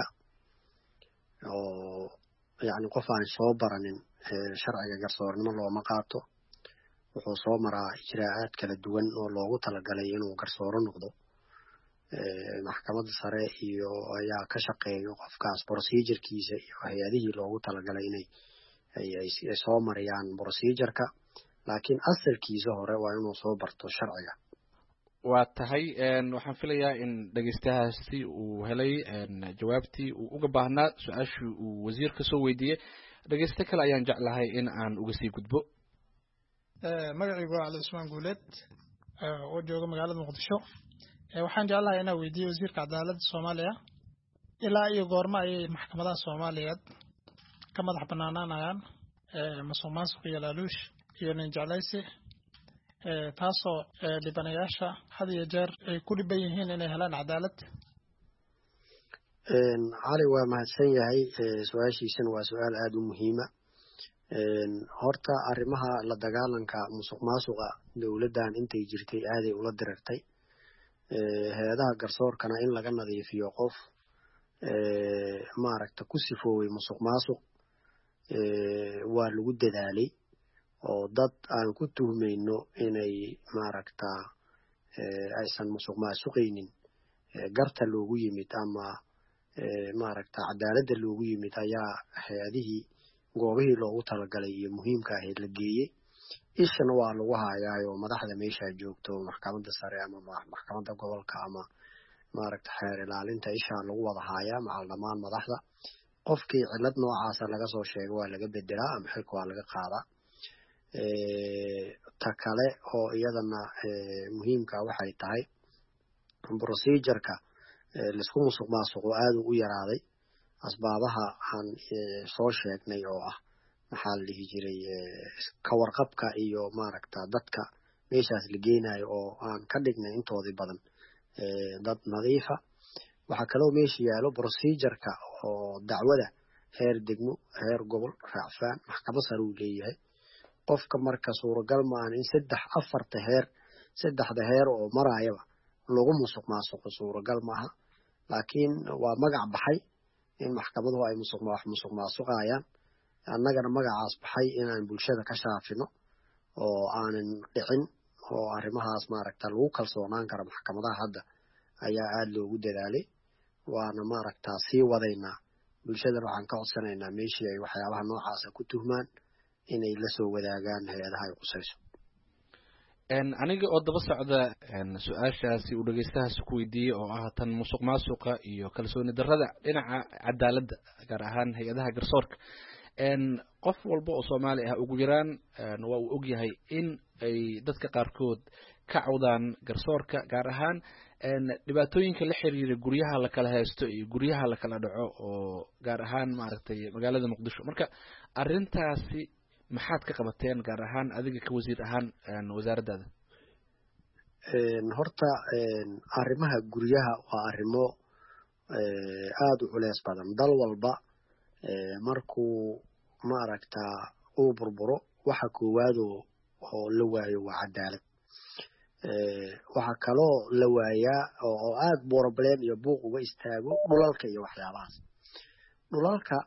S16: oo yacni qof aan soo baranin sharciga garsoornimo looma qaato wuxuu soo maraa ijraa'aad kala duwan oo loogu talagalay inuu garsooro noqdo maxkamadda sare iyo ayaa ka shaqeeyo qofkaas procedure-kiisa iyo hay'adihii loogu talagalay inay ay soo mariyaan procedure-ka laakiin asalkiisa hore waa inuu soo barto sharciga.
S15: waa tahay waxaan filayaa in dhegeystayaasi uu helay jawaabtii uu uga baahnaa su-aashii uu wasiirka soo weydiiyey dhegeyste kale ayaan jeclahay in aan uga sii gudbo
S18: magacaygu waa cali cusmaan guuleed oo jooga magaalada muqdisho waxaan jeclahay inaan weydiiyo wasiirka cadaaladda soomaaliya ilaa iyo goorma ayay maxkamadaha soomaaliyeed ka madax banaanaanayaan musuq maasuq iyo laaluush iyo nin jeclaysi taasoo dhibanayaasha had iyo jeer ay ku dhiban yihiin inay helaan cadaalad.
S16: cali waa mahadsan yahay su-aashiisana waa su-aal aada u muhiima. horta arrimaha la dagaalanka musuq maasuqa dowladdan intay jirtay aaday ula dirartay hay-adaha garsoorkana in laga nadiifiyo qof maaragta ku sifooway musuq maasuq waa lagu dadaalay oo dad aan ku tuhmayno inay maaragta aysan musuq maasuqaynin garta loogu yimid ama maaragta cadaaladda loogu yimid ayaa hay-adihii goobihii loogu talagalay iyo muhiimka ahayd la geeyey. ishana waa lagu haayaayo madaxda meesha joogto maxkamadda sare ama maxkamadda gobolka ama maaragta xeer ilaalinta ishaa lagu wada haayaa macal dhammaan madaxda. qofkii cilad noocaasa laga soo sheego waa laga bedelaa ama xilka waa laga qaadaa. ta kale oo iyadana muhiimka waxay tahay procedureka laisku musuq maasuqo aada u yaraaday asbaabaha aan soo sheegnay oo ah maxaa la dhihi jiray ka warqabka iyo maaragta dadka meeshaas la geenayo oo aan ka dhignay intoodii badan dad nadiifa. waxaa kaloo meesha yaalo procedureka oo dacwada heer degmo heer gobol raacfaan maxkamad sare uu leeyahay. qofka marka suuragal maahan in saddexda heer oo maraayaba lagu musuq maasuqo suuragal maaha. laakiin waa magac baxay in maxkamaduhu ay musuq maasuqayaan. annagana magacaas baxay inaan bulshada ka shaafino oo aanan dhicin oo arrimahaas maaragta lagu kalsoonaan karo maxkamadaha hadda ayaa aada loogu dadaalay. waana maaragta sii wadaynaa bulshadana waxaan ka codsanaynaa meeshii ay waxyaabaha noocaasa ku tuhmaan inay la soo wadaagaan hay-adaha ay qusayso.
S15: aniga oo daba socda su-aashaasi uu dhegeystahaasi ku weydiiyey oo ah tan musuq maasuqa iyo kalsooni darrada dhinaca cadaaladda gaar ahaan hay-adaha garsoorka qof walba oo soomaali ah ugu yaraan waa uu ogyahay in ay dadka qaarkood ka cawdaan garsoorka gaar ahaan dhibaatooyinka la xiriira guryaha la kala haysto iyo guryaha la kala dhaco oo gaar ahaan maaragtay magaalada muqdisho. marka arrintaasi maxaad ka qabateen gaar ahaan adiga ka wasiir ahaan wasaaraddaada?
S16: horta arrimaha guryaha waa arrimo aada u culeys badan. dal walba markuu maaragta uu burburo waxa koowaad oo la waayo waa cadaalad. waxaa kaloo la waayaa oo aada problem iyo buuq uga istaago dhulalka iyo waxyaabahaas. dhulalka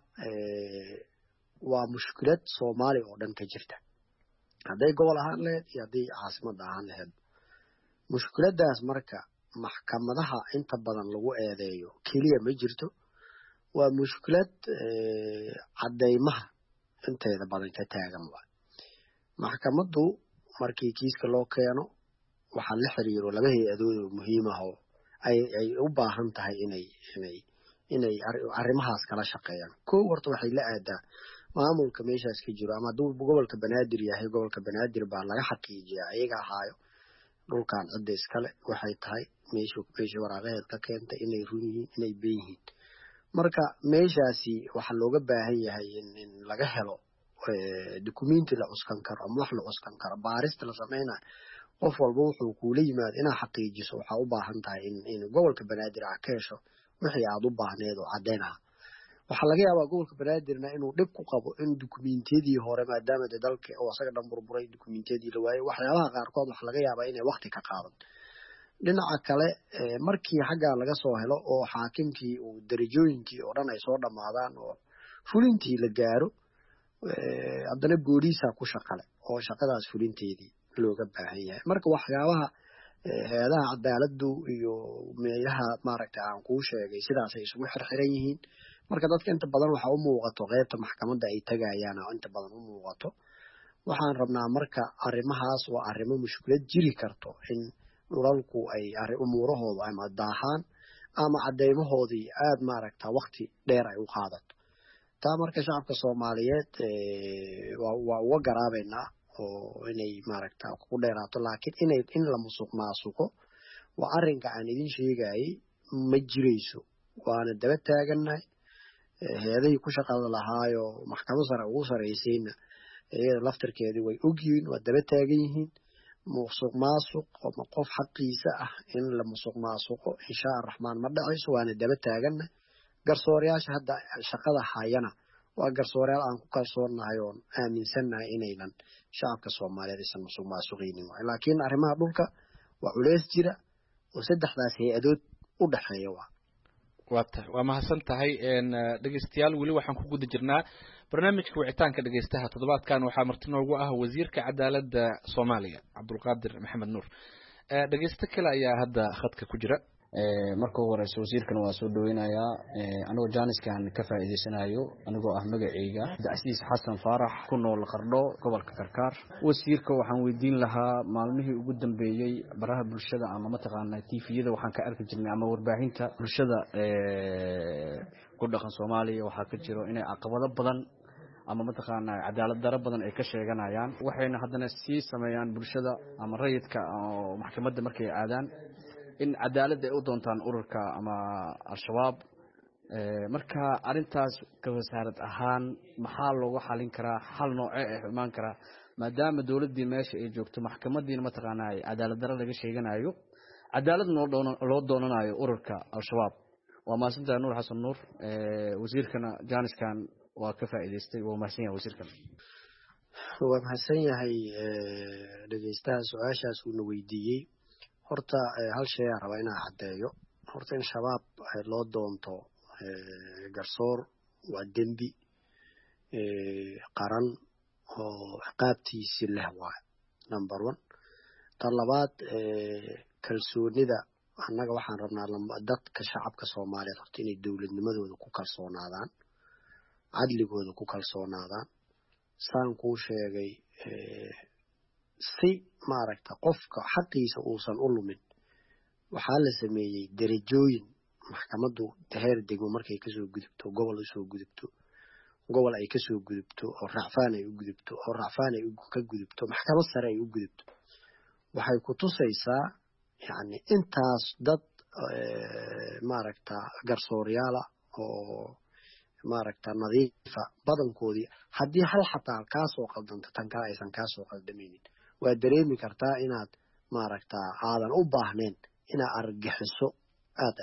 S16: waa mushkilad soomaaliya oo dhan ka jirta hadday gobol ahaan lahayd iyo hadday caasimadda ahaan lahayd. mushkiladaas marka maxkamadaha inta badan lagu eedeeyo keliya ma jirto. waa mushkilad caddaymaha inteeda badan ka taagan waa. maxkamaddu markii kiiska loo keeno waxaa la xiriiro laba hay-adood oo muhiim ah oo ay u baahan tahay inay arrimahaas kala shaqeeyaan. kow horta waxay la aadaa maamulka meeshaas ka jiro ama hadduu gobolka banaadir yahay gobolka banaadir baa laga xaqiijiyaa iyaga ahaayo dhulkan cidda iskale waxay tahay meeshii waraaqaheed ka keentay inay run yihiin inay been yihiin. marka meeshaasi waxaa looga baahan yahay in laga helo dukumenti la cuskan karo ama wax la cuskan karo. baarista la samaynayo qof walba wuxuu kuula yimaado inaa xaqiijiso waxaa u baahan tahay in gobolka banaadir ah ka hesho wixii aada u baahneed oo caddayn ah. waxaa laga yaabaa gobolka banaadirna inuu dhib ku qabo in dukumentiyadii hore maadaama de dalka oo asaga dhan burburay dukumentiyadii la waayey waxyaabaha qaarkood waxaa laga yaabaa inay wakti ka qaadan. dhinaca kale markii xaggaa laga soo helo oo xaakimkii uu darajooyinkii oo dhan ay soo dhammaadaan oo fulintii la gaaro haddana booliisaa ku shaqale oo shaqadaas fulinteedii looga baahan yahay. marka waxyaabaha hay-adaha cadaaladdu iyo meelaha maaragta aan kuu sheegay sidaasay isugu xirxiran yihiin. marka dadka inta badan waxaa u muuqato qaybta maxkamadda ay tagayaan oo inta badan u muuqato. waxaan rabnaa marka arrimahaas waa arrimo mushkilad jiri karto in dhulalku ay umuurahooda ama daahaan ama cadeymahoodii aad maaragta waqti dheer ay u qaadato taa marka shacabka Soomaaliyeed waa uga garaabeynaa oo inay maaragta ku dheeraato laakiin in la musuqmaasuqo waa arrinka aan idin sheegayay ma jirayso waana daba taaganahay hay'adihii ku shaqada lahaayo maxkamad sare ugu sareysayna iyada laftirkeedii way ogyihiin waa daba taagan yihiin musuqmaasuq ama qof xaqiisa ah in la musuqmaasuqo insha Raxmaan ma dhacayso waana daba taaganahay garsoorayaasha hadda shaqada hayana waa garsoorayaal aan ku kalsoonahay oo aaminsanahay inaynan shacabka Soomaaliyeed aysan musuqmaasuqaynin laakiin arrimaha dhulka waa culeys jira oo saddexdaas hay'adood u dhaxeeya
S15: waa mahadsan tahay dhegeystayaal weli waxaan ku guda jirnaa barnaamijka wicitaanka dhegeystaha toddobaadkan waxaa marti noogu ah wasiirka cadaaladda Soomaaliya Cabdulqaadir Maxamed Nuur dhegeysta kale ayaa hadda khadka ku jira
S19: marka ugu horeysa wasiirkana waa soo dhaweynayaa anigoo jaaniskan ka faa'iideysanayo anigoo ah magacayga Cabdicasiis Xasan Faarax ku nool Qardho gobolka Karkaar wasiirka waxaan weydiin lahaa maalmihii ugu dambeeyay baraha bulshada ama mataqaanaa TV-yada waxaan ka arki jirnay ama warbaahinta bulshada ku dhaqan Soomaaliya waxaa ka jiro inay caqabado badan ama mataqaanaa cadaalad darro badan ay ka sheeganayaan waxayna haddana sii sameeyaan bulshada ama rayidka oo maxkamadda markay aadaan in cadaalad ay u doontaan ururka ama al-shabaab marka arintaas ka wasaarad ahaan maxaa looga xalin karaa xal noocee ah imaan karaa maadaama dawladii meesha ay joogto maxkamadiina mataqaanaa cadaalad darro laga sheeganayo cadaalad loo doonanayo ururka al-shabaab waa maasinta Nuur Xasan Nuur wasiirkana jaaniskan waa ka faa'iideystay waa mahadsan yahay wasiirkan
S16: waa mahadsan yahay dhageystaha su'aashaas uu weydiiyay horta hal shay aan rabaa inaan caddeeyo horta in shabaab loo doonto garsoor waa dembi qaran oo ciqaabtiisi leh waay number 1 tan labaad kalsoonida annaga waxaan rabnaa dadka shacabka Soomaaliyeed horta inay dawladnimadooda ku kalsoonaadaan cadligooda ku kalsoonaadaan saan kuu sheegay si maaragta qofka xaqiisa uusan u lumin waxaa la sameeyay darajooyin maxkamaddu heer degmo markay ka soo gudubto gobol u soo gudubto gobol ay ka soo gudubto oo racfaan ay u gudubto oo racfaan ay ka gudubto maxkamad sare ay u gudubto waxay ku tusaysaa yani intaas dad maaragta garsooryaala oo maaragta nadiifa badankoodii haddii hal xataa kaa soo qaldanta tan kale aysan kaa soo qaldamaynin waa dareemi kartaa inaad maaragta aadan u baahnayn inaad argaxiso aad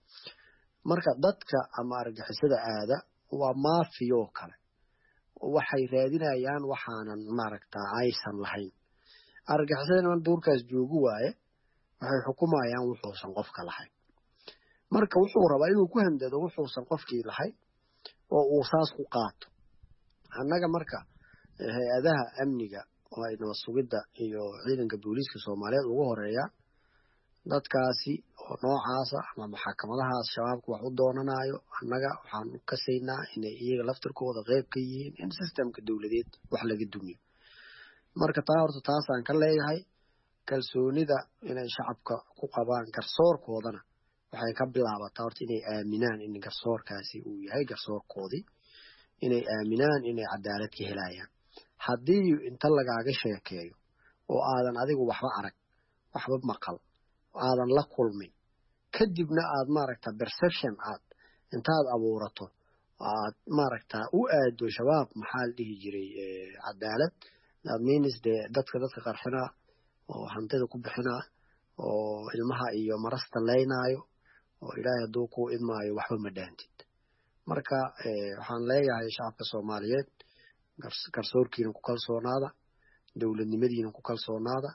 S16: marka dadka ama argixisada aada waa maafiyo kale waxay raadinayaan waxaanan maaragta aysan lahayn argixisada duurkaas joogu waaye waxay xukumayaan wuxuusan qofka lahayn marka wuxuu rabaa inuu ku handado wuxuusan qofkii lahayn oo uu saas ku qaato annaga marka hay'adaha amniga oo ay nabad sugidda iyo ciidanka booliiska Soomaaliyeed ugu horeeya dadkaasi oo noocaas ama maxkamadahaas shabaabku wax u doonanayo annaga waxaan ka saynaa inay iyaga laftirkooda qayb ka yihiin in systemka dawladeed wax laga dumiyo marka taa horta taasaan ka leeyahay kalsoonida inay shacabka ku qabaan garsoorkoodana waxay ka bilaabataa horta inay aaminaan in garsoorkaasi uu yahay garsoorkoodii inay aaminaan inay cadaalad ka helayaan haddii inta lagaaga sheekeeyo oo aadan adigu waxba arag waxba maqal aadan la kulmin kadibna aad maaragta perception aad intaad abuurato aad maaragta u aado shabaab maxaa la dhihi jiray cadaalad that means dadka qarxina oo hantida ku bixina oo ilmaha iyo marasta leynaayo oo ilaahay hadduu ku idmaayo waxba ma dhaantid marka waxaan leeyahay shacabka Soomaaliyeed garsoorkiina ku kalsoonaada dawladnimadiina ku kalsoonaada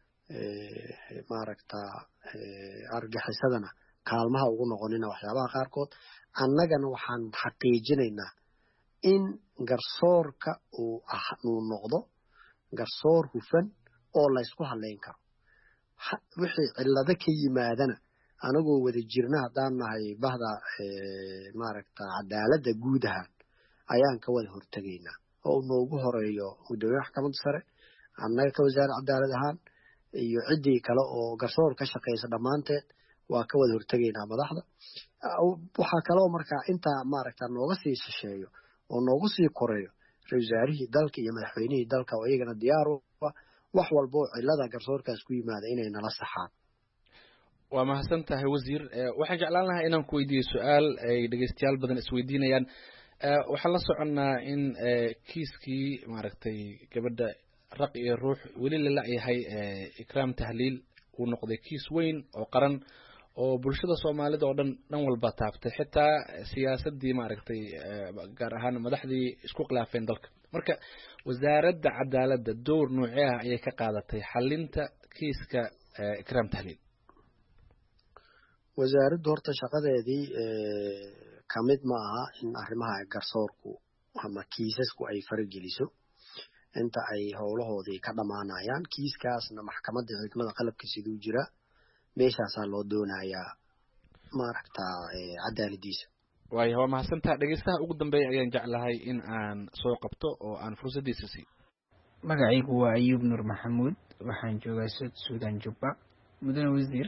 S16: maaragta argaxisadana kaalmaha ugu noqonina waxyaabaha qaarkood annagana waxaan xaqiijinaynaa in garsoorka uu noqdo garsoor hufan oo la isku haleyn karo wixii cilado ka yimaadana anagoo wada jirna haddaan nahay bahda maaragta cadaaladda guud ahaan ayaan ka wada hortegaynaa oo noogu horeeyo gudoomiyaha maxkamadda sare annaga ka wasaaradda cadaalad ahaan iyo ciddii kale oo garsoor ka shaqaysa dhammaanteed waa ka wada hortegaynaa madaxda. waxaa kaloo markaa intaa maaragta nooga sii shisheeyo oo noogu sii koreeyo ra-iisul wasaarihii dalka iyo madaxweynihii dalka oo iyagana diyaar u ah wax walba oo cillada garsoorkaas ku yimaada inay nala saxaan.
S15: waa mahadsan tahay wasiir. waxaan jeclaan lahaa inaan ku weydiiyo su-aal ay dhegeystayaal badan isweydiinayaan. waxaan la soconnaa in kiiskii maaragtay gabadha raq iyo ruux weli la la'yahay ikraam tahliil uu noqday kiis weyn oo qaran oo bulshada soomaalida oo dhan walba taabtay, xitaa siyaasadii maaragtay gaar ahaan madaxdii isku khilaafeen dalka. marka wasaaradda cadaaladda door noocee ah ayay ka qaadatay xalinta kiiska ikraam tahliil?
S16: wasaaraddu horta shaqadeedii kamid ma aha in arrimaha garsoorku ama kiisasku ay farageliso inta ay howlahoodii ka dhammaanayaan. kiiskaasna maxkamadda xikmada qalabka siduu jira meeshaasaa loo doonayaa maaragtaa cadaaladiisa.
S15: waayo waa mahadsantaha. dhegeystaha ugu dambeeya ayaan jeclahay in aan soo qabto oo aan fursaddiisa siiyo.
S20: magacaygu waa ayuub nuur maxamuud, waxaan joogaa suudaan jubba. mudane wasiir,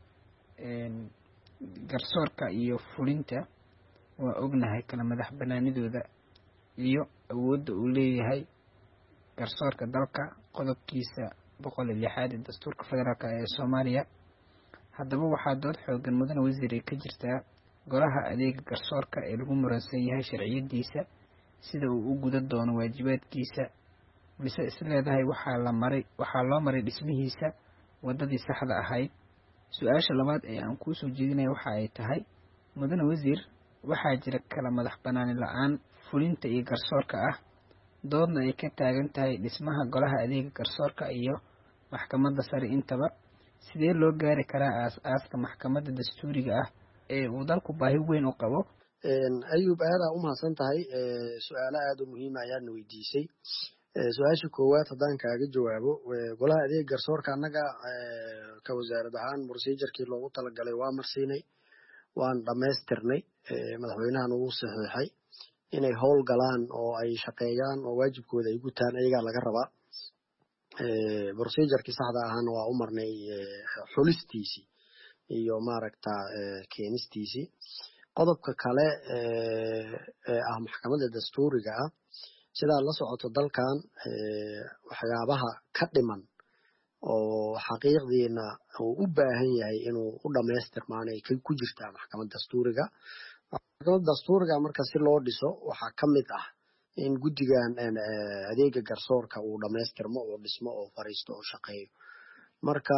S20: garsoorka iyo fulinta waa ognahay kala madax banaanidooda iyo awoodda uu leeyahay garsoorka dalka qodobkiisa 106 ee dastuurka federaalk ee Soomaaliya. haddaba waxaa dood xoogan mudane wasiir ka jirtaa golaha adeega garsoorka ee lagu muransan yahay sharciyadiisa sida uu u gudan doono waajibaadkiisa, mise isleedahay waxaa loo maray dhismihiisa wadadii saxda ahayd. su-aasha labaad ee aan kuu soo jeedinaya waxa ay tahay, mudane wasiir, waxaa jira kala madax banaani la-aan fulinta iyo garsoorka ah, doodna ay ka taagan tahay dhismaha golaha adeega garsoorka iyo maxkamadda sare intaba. sidee loo gaari karaa aas-aaska maxkamadda dastuuriga ah ee uu dalku baahi weyn u qabo?
S16: ayuub aadaa u mahadsan tahay. su-aalo aada u muhiima ayaadna weydiisay. su-aasha koowaad haddaan kaaga jawaabo, golaha adeeg garsoorka annaga ka wasaarad ahaan procedurkii loogu talagalay waa marsiinay, waan dhammaystirnay. madaxweynahan ugu saxiixay inay howl galaan oo ay shaqeeyaan oo waajibkooda ay gutaan ayagaa laga rabaa. procedurkii saxda ahaana waa u marnay xulistiisii iyo maaragta keenistiisii. qodobka kale ee ah maxkamadda dastuuriga ah, sidaad la socoto dalkan waxyaabaha ka dhiman oo xaqiiqdiina uu u baahan yahay inuu u dhammaystirmaan ay ku jirtaa maxkamadda dastuuriga. maxkamadda dastuuriga marka si loo dhiso waxaa ka mid ah in guddigan adeega garsoorka uu dhammaystirmo oo dhismo oo fariisto oo shaqeeyo. marka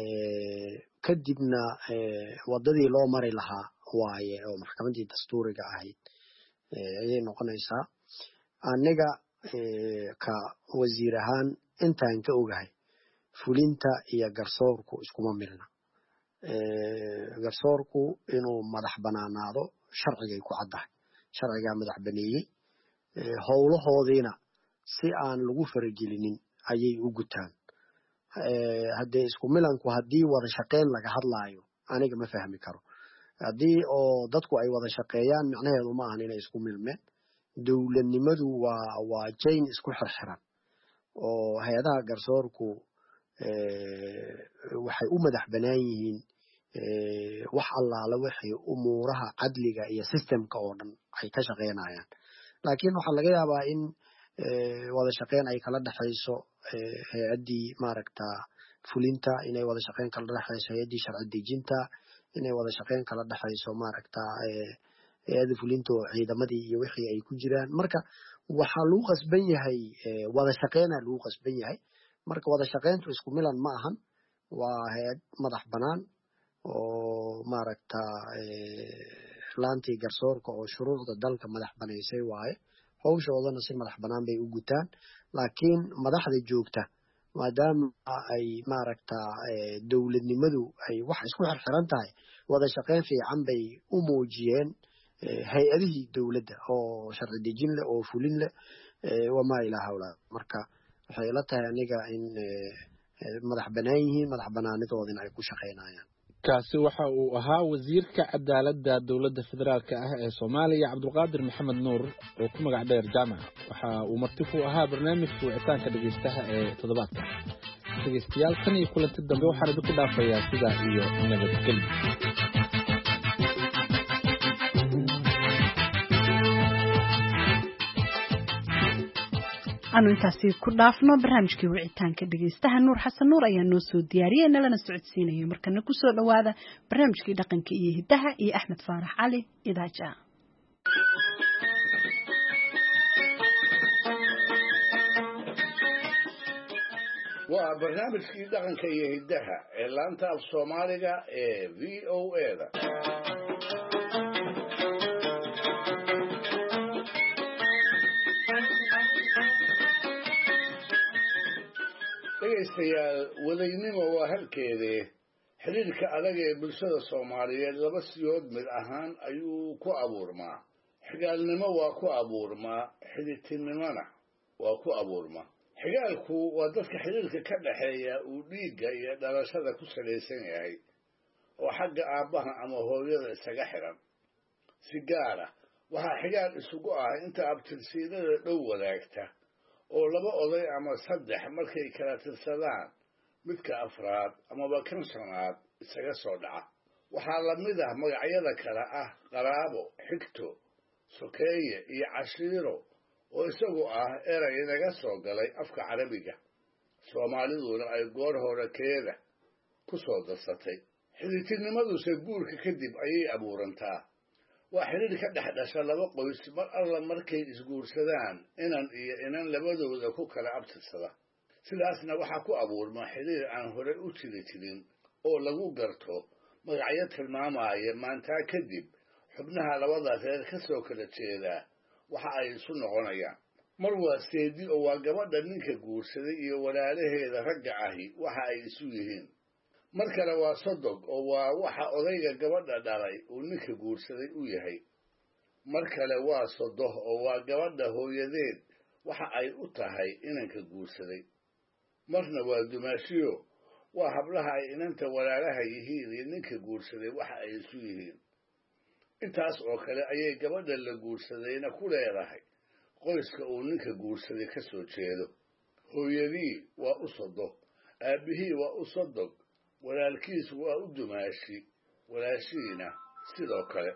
S16: kadibna wadadii loo mari lahaa waaye oo maxkamaddii dastuuriga ahayd ayay noqonaysaa. aniga ka wasiir ahaan intaan ka ogahay fulinta iyo garsoorku iskuma milna. garsoorku inuu madax banaanaado sharcigay ku caddahay, sharcigaa madax baneeyey. howlahoodiina si aan lagu faragelinin ayay u gutaan. haddee isku milanku haddii wada shaqeyn laga hadlaayo aniga ma fahmi karo. haddii oo dadku ay wada shaqeeyaan micnaheedu ma ahan inay isku milmeen. dowladnimadu waa jayn isku xirxiran oo hay-adaha garsoorku waxay u madax banaan yihiin wax allaala wixii umuuraha cadliga iyo systemka oo dhan ay ka shaqeynayaan. laakiin waxaa laga yaabaa in wada shaqeyn ay kala dhexayso hay-addii maaragta fulinta, inay wada shaqeyn kala dhexayso hay-addii sharci dejinta, inay wada shaqeyn kala dhexayso maaragta hay-adda fulinta oo ciidamadii iyo wixii ay ku jiraan. marka waxaa lagu qasban yahay wada shaqeynaa lagu qasban yahay. marka wada shaqeyntu isku milan ma ahan, waa hay-ad madax banaan oo maaragta laantii garsoorka oo shuruucda dalka madax banaysay waaye. howshoodana si madax banaan bay u gutaan. laakiin madaxda joogta maadaama ay maaragta dowladnimadu ay wax isku xirxiran tahay, wada shaqeyn fiican bay u muujiyeen hay-adihii dowladda oo sharci dejin leh oo fulin leh wamaa ilaa hawlaa. marka waxay ila tahay aniga in madax banaan yihiin, madax banaanidoodina ay ku shaqeynayaan.
S15: kaasi waxa uu ahaa wasiirka cadaaladda dowladda federaalka ah ee Soomaaliya Cabdulqaadir Maxamed Nuur oo ku magac dheer Jaamac. waxa uu marti ku ahaa barnaamijka wicitaanka dhageystaha ee toddobaadka. dhegaystayaal tan iyo kulanti dambe waxaan idinku dhaafayaa sidaa iyo nabadgelyo.
S1: anu intaasi ku dhaafno barnaamijkii wicitaanka dhegaystaha nuur xasan nuur ayaa noo soo diyaariyay nalana socodsiinayo markana ku soo dhawaada barnaamijkii dhaqanka iyo hidaha iyo Axmed Faarax Cali Idaaja.
S3: waa barnaamijkii dhaqanka iyo hidaha ee laanta af Soomaaliga ee VOA-da. dhegaystayaal wadaynimo waa halkeedee xiriirka adag ee bulshada Soomaaliyeed laba siyood mid ahaan ayuu ku abuurmaa. xigaalnimo waa ku abuurmaa, xidhiidhnimona waa ku abuurmaa. xigaalku waa dadka xiriirka ka dhaxeeya uu dhiigga iyo dhalashada ku salaysan yahay oo xagga aabbaha ama hooyada isaga xiran. si gaar ah waxaa xigaal isugu ah inta abtirsiinada dhow wadaagta oo laba oday ama saddex markay kala tirsadaan midka afraad amaba kan shanaad isaga soo dhaca. waxaa la mid ah magacyada kale ah qaraabo, xigto, sokeeye iyo cashiiro oo isagu ah eray naga soo galay afka Carabiga, Soomaaliduna ay goor hore keeda ku soo darsatay. xidhiidhnimaduse guurka kadib ayay abuurantaa. waa xiriir ka dhex dhasha laba qoys mar alla markay isguursadaan inan iyo inan labadooda ku kala abtirsada. sidaasna waxaa ku abuurma xiriir aan hore u jiri jirin oo lagu garto magacyo tilmaamaya maantaa kadib xubnaha labada reer ka soo kala jeedaa waxa ay isu noqonayaan. mar waa seedi oo waa gabadha ninka guursaday iyo walaalaheeda ragga ahi waxa ay isu yihiin. mar kale waa sodog oo waa waxa odayga gabadha dhalay uu ninka guursaday u yahay. mar kale waa sodoh oo waa gabadha hooyadeed waxa ay u tahay inanka guursaday. marna waa dumaashiyo waa hablaha ay inanta walaalaha yihiin iyo ninka guursaday waxa ay isu yihiin. intaas oo kale ayay gabadha la guursadayna ku leedahay qoyska uu ninka guursaday ka soo jeedo. hooyadii waa u sodoh, aabbihii waa u sodog, walaalkiisu waa u dumaashi, walaashiina sidoo kale.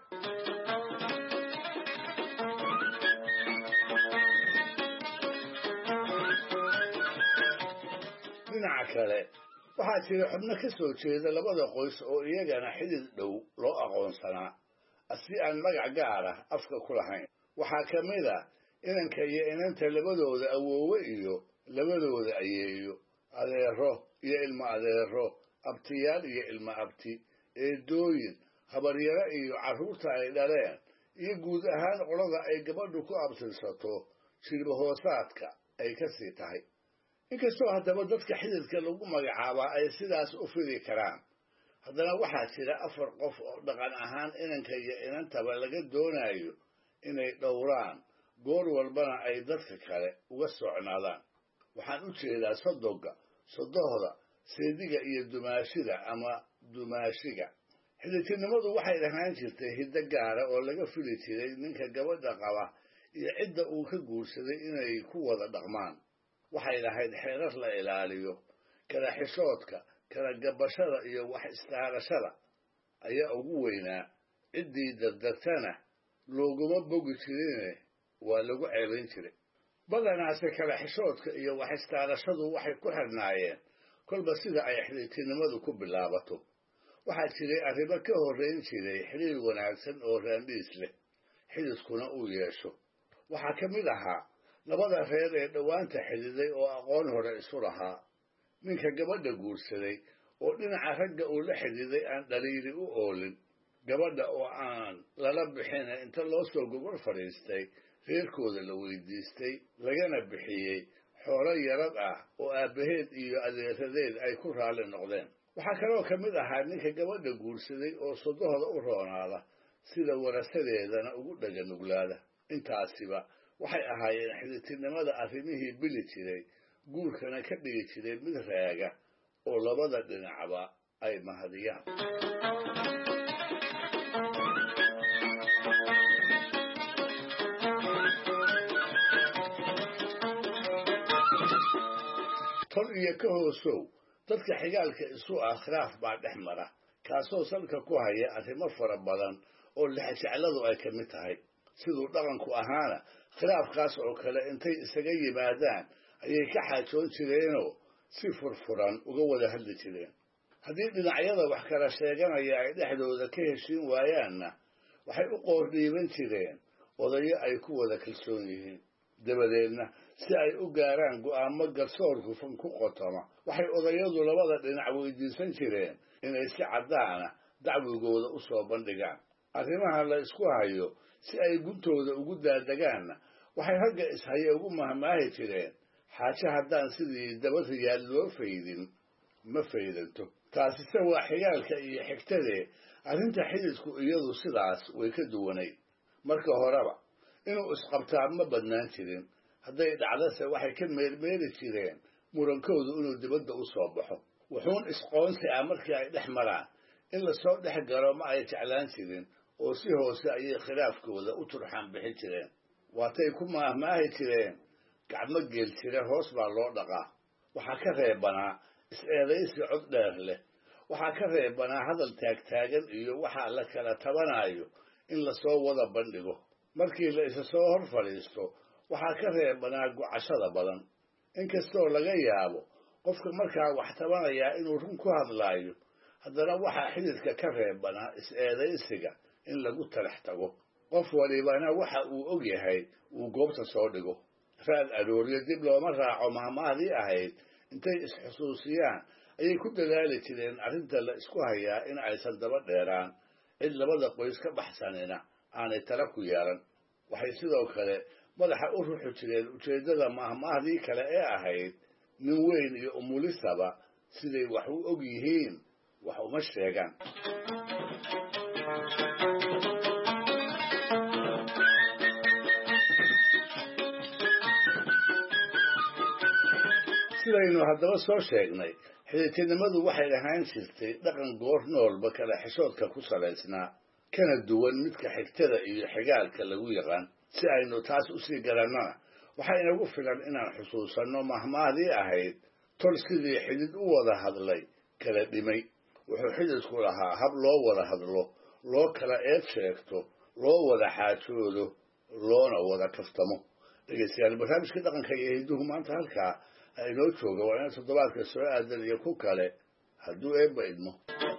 S3: dhinaca kale waxaa jira xubno ka soo jeeda labada qoys oo iyagana xidid dhow loo aqoonsanaa si aan magac gaar ah afka ku lahayn. waxaa ka mid ah inanka iyo inanta labadooda awoowe iyo labadooda ayeeyo, adeero iyo ilmo adeero, abtiyaal iyo ilmo abti, eedooyin, habaryaro iyo carruurta ay dhaleen, iyo guud ahaan qolada ay gabadhu ku abtirsato jilba hoosaadka ay ka sii tahay. inkastoo haddaba dadka xididka lagu magacaabaa ay sidaas u fidi karaan, haddana waxaa jira 4 qof oo dhaqan ahaan inanka iyo inantaba laga doonayo inay dhowraan goor walbana ay dadka kale uga socnaadaan. waxaan u jeedaa sodoga, sodohda, seediga iyo dumaashida ama dumaashiga. xididnimadu waxay ahaan jirtay hiddo gaara oo laga fili jiray ninka gabadha qaba iyo cidda uu ka guursaday inay ku wada dhaqmaan. waxay lahayd xeerar la ilaaliyo, kala xishoodka, kala gabashada iyo wax istaarashada ayaa ugu weynaa. ciddii dardartana looguma bogi jirine waa lagu ceebayn jiray. badanaase kala xishoodka iyo wax istaarashadu waxay ku xirnaayeen kolba sida ay xididnimadu ku bilaabato. waxaa jiray arrimo ka horrayn jiray xiriir wanaagsan oo raandhiis leh, xididkuna uu yeesho. waxaa ka mid ahaa labada reer ee dhowaanta xididay oo aqoon hore isu lahaa. ninka gabadha guursaday oo dhinaca ragga uu la xididay aan dhaliili u oolin, gabadha oo aan lala bixin inta loo soo gogol fadhiistay reerkooda la weydiistay lagana bixiyey xoolo yarad ah oo aabbaheed iyo adeeradeed ay ku raalli noqdeen. waxaa kaloo ka mid ahaa ninka gabadha guursaday oo sodohda u roonaada sida warasadeedana ugu dhaganuglaada. intaasiba waxay ahaayeen xididnimada arrimihii bili jiray, guurkana ka dhigi jiray mid raaga oo labada dhinacba ay mahadiyaan. kor iyo ka hoosow dadka xigaalka isu ah khilaaf baa dhex mara kaasoo salka ku haya arrimo fara badan oo lexjecladu ay ka mid tahay siduu dhaqanku ahaana khilaafkaas oo kale intay isaga yimaadaan ayay ka xaajoon jireenoo si furfuran uga wada hadli jireen haddii dhinacyada wax kala sheeganaya ay dhexdooda ka heshiin waayaanna waxay u qoordhiiban jireen odayo ay ku wada kalsoon yihiin dabadeedna si ay u gaaraan go'aamo garsoor hufan ku qotoma waxay odayadu labada dhinac weydiisan jireen inay si caddaana dacwigooda u soo bandhigaan arrimaha la isku hayo si ay guntooda ugu daadagaanna waxay ragga ishaya ugu mahmaahi jireen xaaje haddaan sidii daba riyaal loo faydin ma faydanto taasise waa xigaalka iyo xigtadee arrinta xididku iyadu sidaas way ka duwanayd marka horeba inuu isqabtaa ma badnaan jirin hadday dhacdase waxay ka meelmeeli jireen murankoodu inuu dibadda u soo baxo wuxuun isqoonsi ah markii ay dhex maraan in lasoo dhex galo ma ay jeclaan jirin oo si hoose ayay khilaafkooda u turxaan bixin jireen waatay ku maahmaahi jireen gacmo geel jire hoos baa loo dhaqaa waxaa ka reebanaa is-eedaysi cod dheer leh waxaa ka reebanaa hadal taagtaagan iyo waxaa la kala tabanayo in lasoo wada bandhigo markii la isa soo hor fadhiisto waxaa ka reebanaa gocashada badan inkastoo laga yaabo qofka markaa wax tabanayaa inuu run ku hadlaayo haddana waxaa xididka ka reebanaa is-eedaysiga in lagu talax tago qof walibana waxa uu og yahay uu goobta soo dhigo raad arooryo dib looma raaco mahmaahdii ahayd intay isxusuusiyaan ayay ku dadaali jireen arrinta la isku hayaa in aysan daba dheeraan cid labada qoys ka baxsanina aanay tala ku yeelan waxay sidoo kale madaxa u ruxi jireen ujeeddada mahmaahdii kale ee ahayd nin weyn iyo umulisaba siday wax u og yihiin wax uma sheegaan sidaynu haddaba soo sheegnay xididtinimadu waxay ahaan jirtay dhaqan goor noolba kala xishoodka ku salaysnaa kana duwan midka xigtada iyo xigaalka lagu yaqaan si aynu taas usii garannana waxaa inagu filan inaan xusuusanno mahmaahdii ahayd tol sidii xidid u wada hadlay kala dhimay wuxuu xididku lahaa hab loo wada hadlo loo kala eed sheegto loo wada xaajoodo loona wada kaftamo dhegeystayaal barnaamijka dhaqanka iyo hidduhu maanta halkaa inoo jooga waa ina toddobaadka soo aadan iyo ku kale hadduu eebba idmo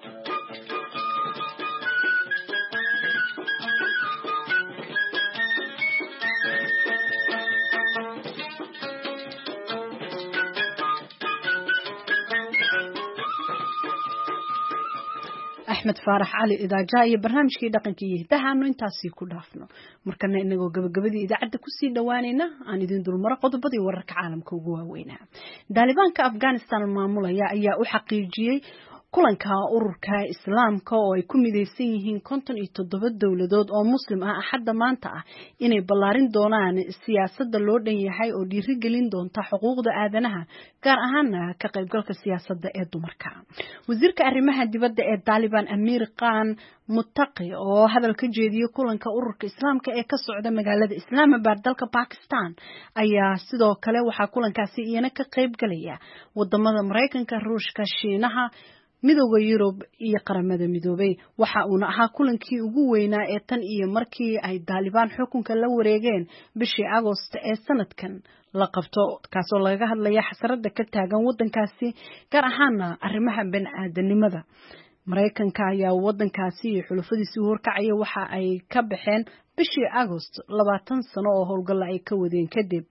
S1: axmed faarax cali idaaja iyo barnaamijkii dhaqanka iyo hiddahaanu intaasii ku dhaafno markana inagoo gabagabadii idaacadda kusii dhowaanayna aan idin dulmaro qodobadii wararka caalamka ugu waaweynaa daalibaanka afghanistan maamulaya ayaa u xaqiijiyey kulanka ururka islaamka oo ay ku midaysan yihiin 57 dowladood oo muslim ah axadda maanta ah inay ballaarin doonaan siyaasadda loo dhan yahay oo dhiirigelin doonta xuquuqda aadanaha gaar ahaana ka qaybgalka siyaasadda ee dumarka wasiirka arrimaha dibadda ee Taliban Amir Khan Muttaqi oo hadal ka jeediyay kulanka ururka islaamka ee ka socda magaalada Islamabad dalka Pakistan ayaa sidoo kale waxa kulankaasi iyana ka qayb galaya wadamada Mareykanka Ruushka Shiinaha midowga Yurub iyo qaramada midoobay waxa uu ahaa kulankii ugu weynaa ee tan iyo markii ay Taliban xukunka la wareegeen bishii Agoosto ee sanadkan la qabto kaasoo laga hadlaya xasarada ka taagan wadankaasi gaar ahaan arrimaha bani'aadanimada Mareykanka ayaa wadankaasi iyo xulufadiisa horkacaya waxa ay ka baxeen bishii Agoosto 20 sano oo howlgal ay ka wadeen kadib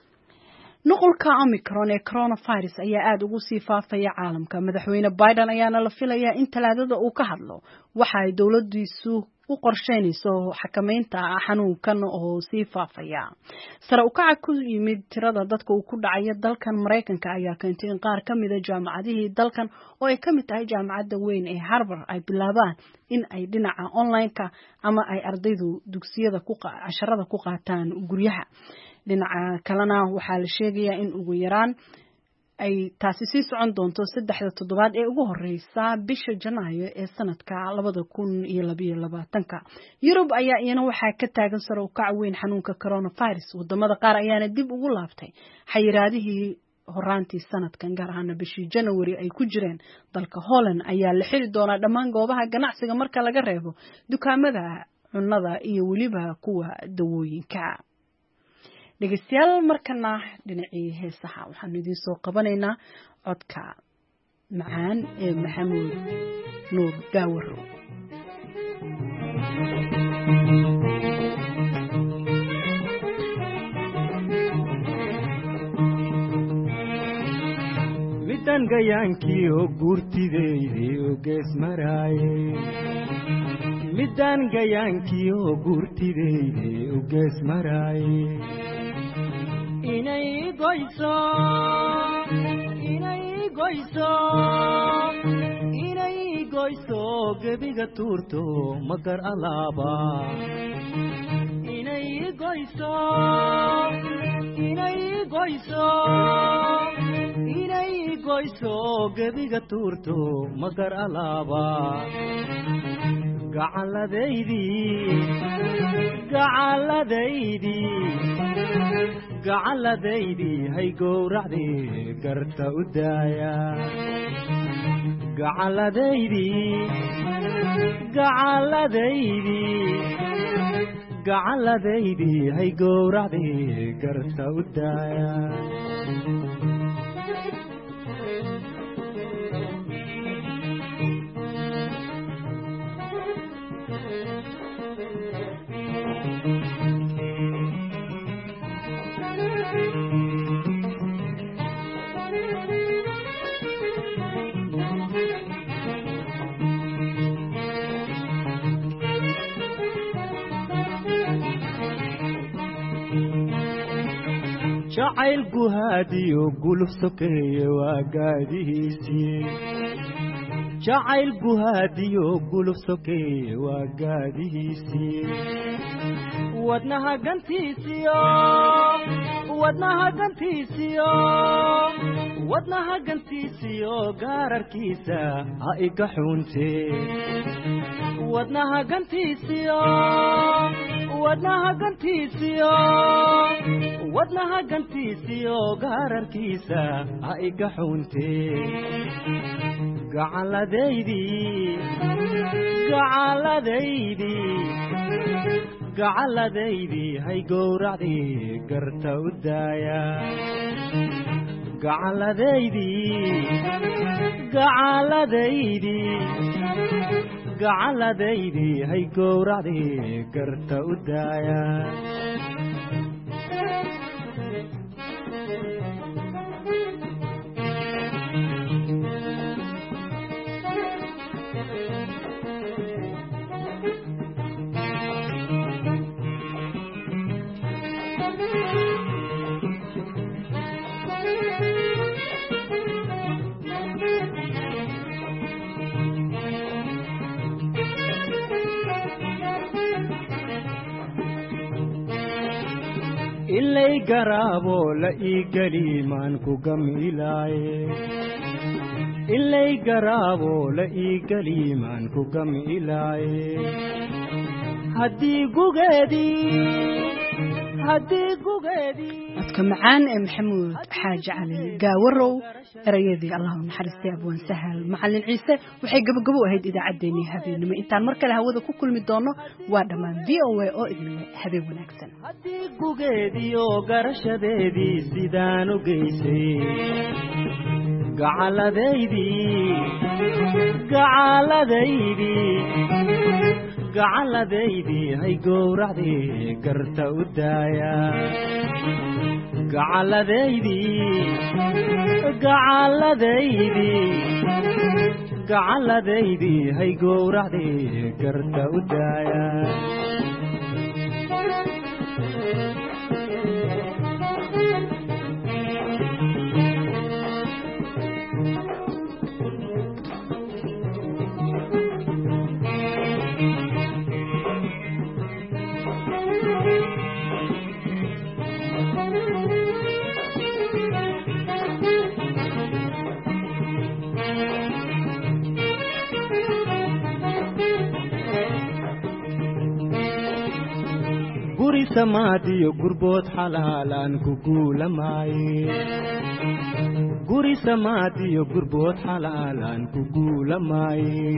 S1: nuqulka Omicron ee coronavirus ayaa aad ugu sii faafaya caalamka madaxweyne Biden ayaana la filayaa in talaadada uu ka hadlo waxa ay dawladdiisu u qorsheynayso xakameynta xanuunkan oo sii faafaya sare u kaca ku yimid tirada dadka uu ku dhacay dalkan Mareykanka ayaa keentay in qaar ka mid ah jaamacadihii dalkan oo ay ka mid tahay jaamacadda weyn ee Harvard ay bilaabaan in ay dhinaca online-ka ama ay ardaydu dugsiyada casharada ku qaataan guryaha dhinaca kalena waxaa la sheegayaa in ugu yaraan ay taasi sii socon doonto 3 toddobaad ee ugu horeysa bisha Janaayo ee sanadka 2022 Yurub ayaa iyana waxaa ka taagan sare u kac weyn xanuunka coronavirus wadamada qaar ayaana dib ugu laabtay xayiraadihii horaantii sanadkan gaar ahaana bishii January ay ku jireen dalka Holland ayaa la xiri doonaa dhammaan goobaha ganacsiga marka laga reebo dukaamada cunnada iyo waliba kuwa dawooyinka. dhegeystayaal markana dhinacii heesaha waxaan idin soo qabanaynaa codka macaan ee Maxamuud Nuur Gaawaro.
S21: midan gayaankii oo guurtideydii oo gees maraaye midan gayaankii oo guurtideydii oo gees maraaye inay goyso gebiga tuurto magar alaaba inay goyso gebiga tuurto magar alaaba gacalladaydii hay gowracdii garta u daaya gacalladaydii hay gowracdii garta u daaya jacayl guhaadiyo guluf sokeeye waa gaadihiisii jacayl guhaadiyo guluf sokeeye waa gaadihiisii wadnaha gantiisiyo gaararkiisa ha iga xuuntee wadnaha gantiisiyo gaararkiisa ha iga xuuntee gacalladaydii hay gowracdii garta u daaya gacalladaydii hay gowracdii garta u daaya ilay garaabo la ii geli maan ku gamilaaye ilay garaabo la ii geli maan ku gamilaaye haddii gugeedii
S1: codka macaan ee Maxamuud Xaaji Cali Gaawarow erayadii Allah u naxariistay abwaan sahal macallin ciise waxay gabagabo ahayd idaacadeennii habeenimo intaan mar kale hawada ku kulmi doono waa dhamaan VOA oo idin habeen wanaagsan
S21: haddii gugeedii oo garashadeedii sidaan u geysay gacalladaydii hay gowracdii garta u daaya gacalladaydii hay gowracdii garta u daaya guri samaadiyo gurbood xalaalaan ku guulamaaye guri samaadiyo gurbood xalaalaan ku guulamaaye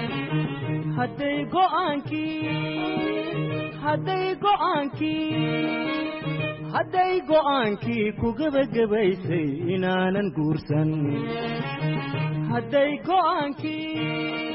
S21: hadday go'aankii ku gabagabaysay inaanan guursan hadday go'aankii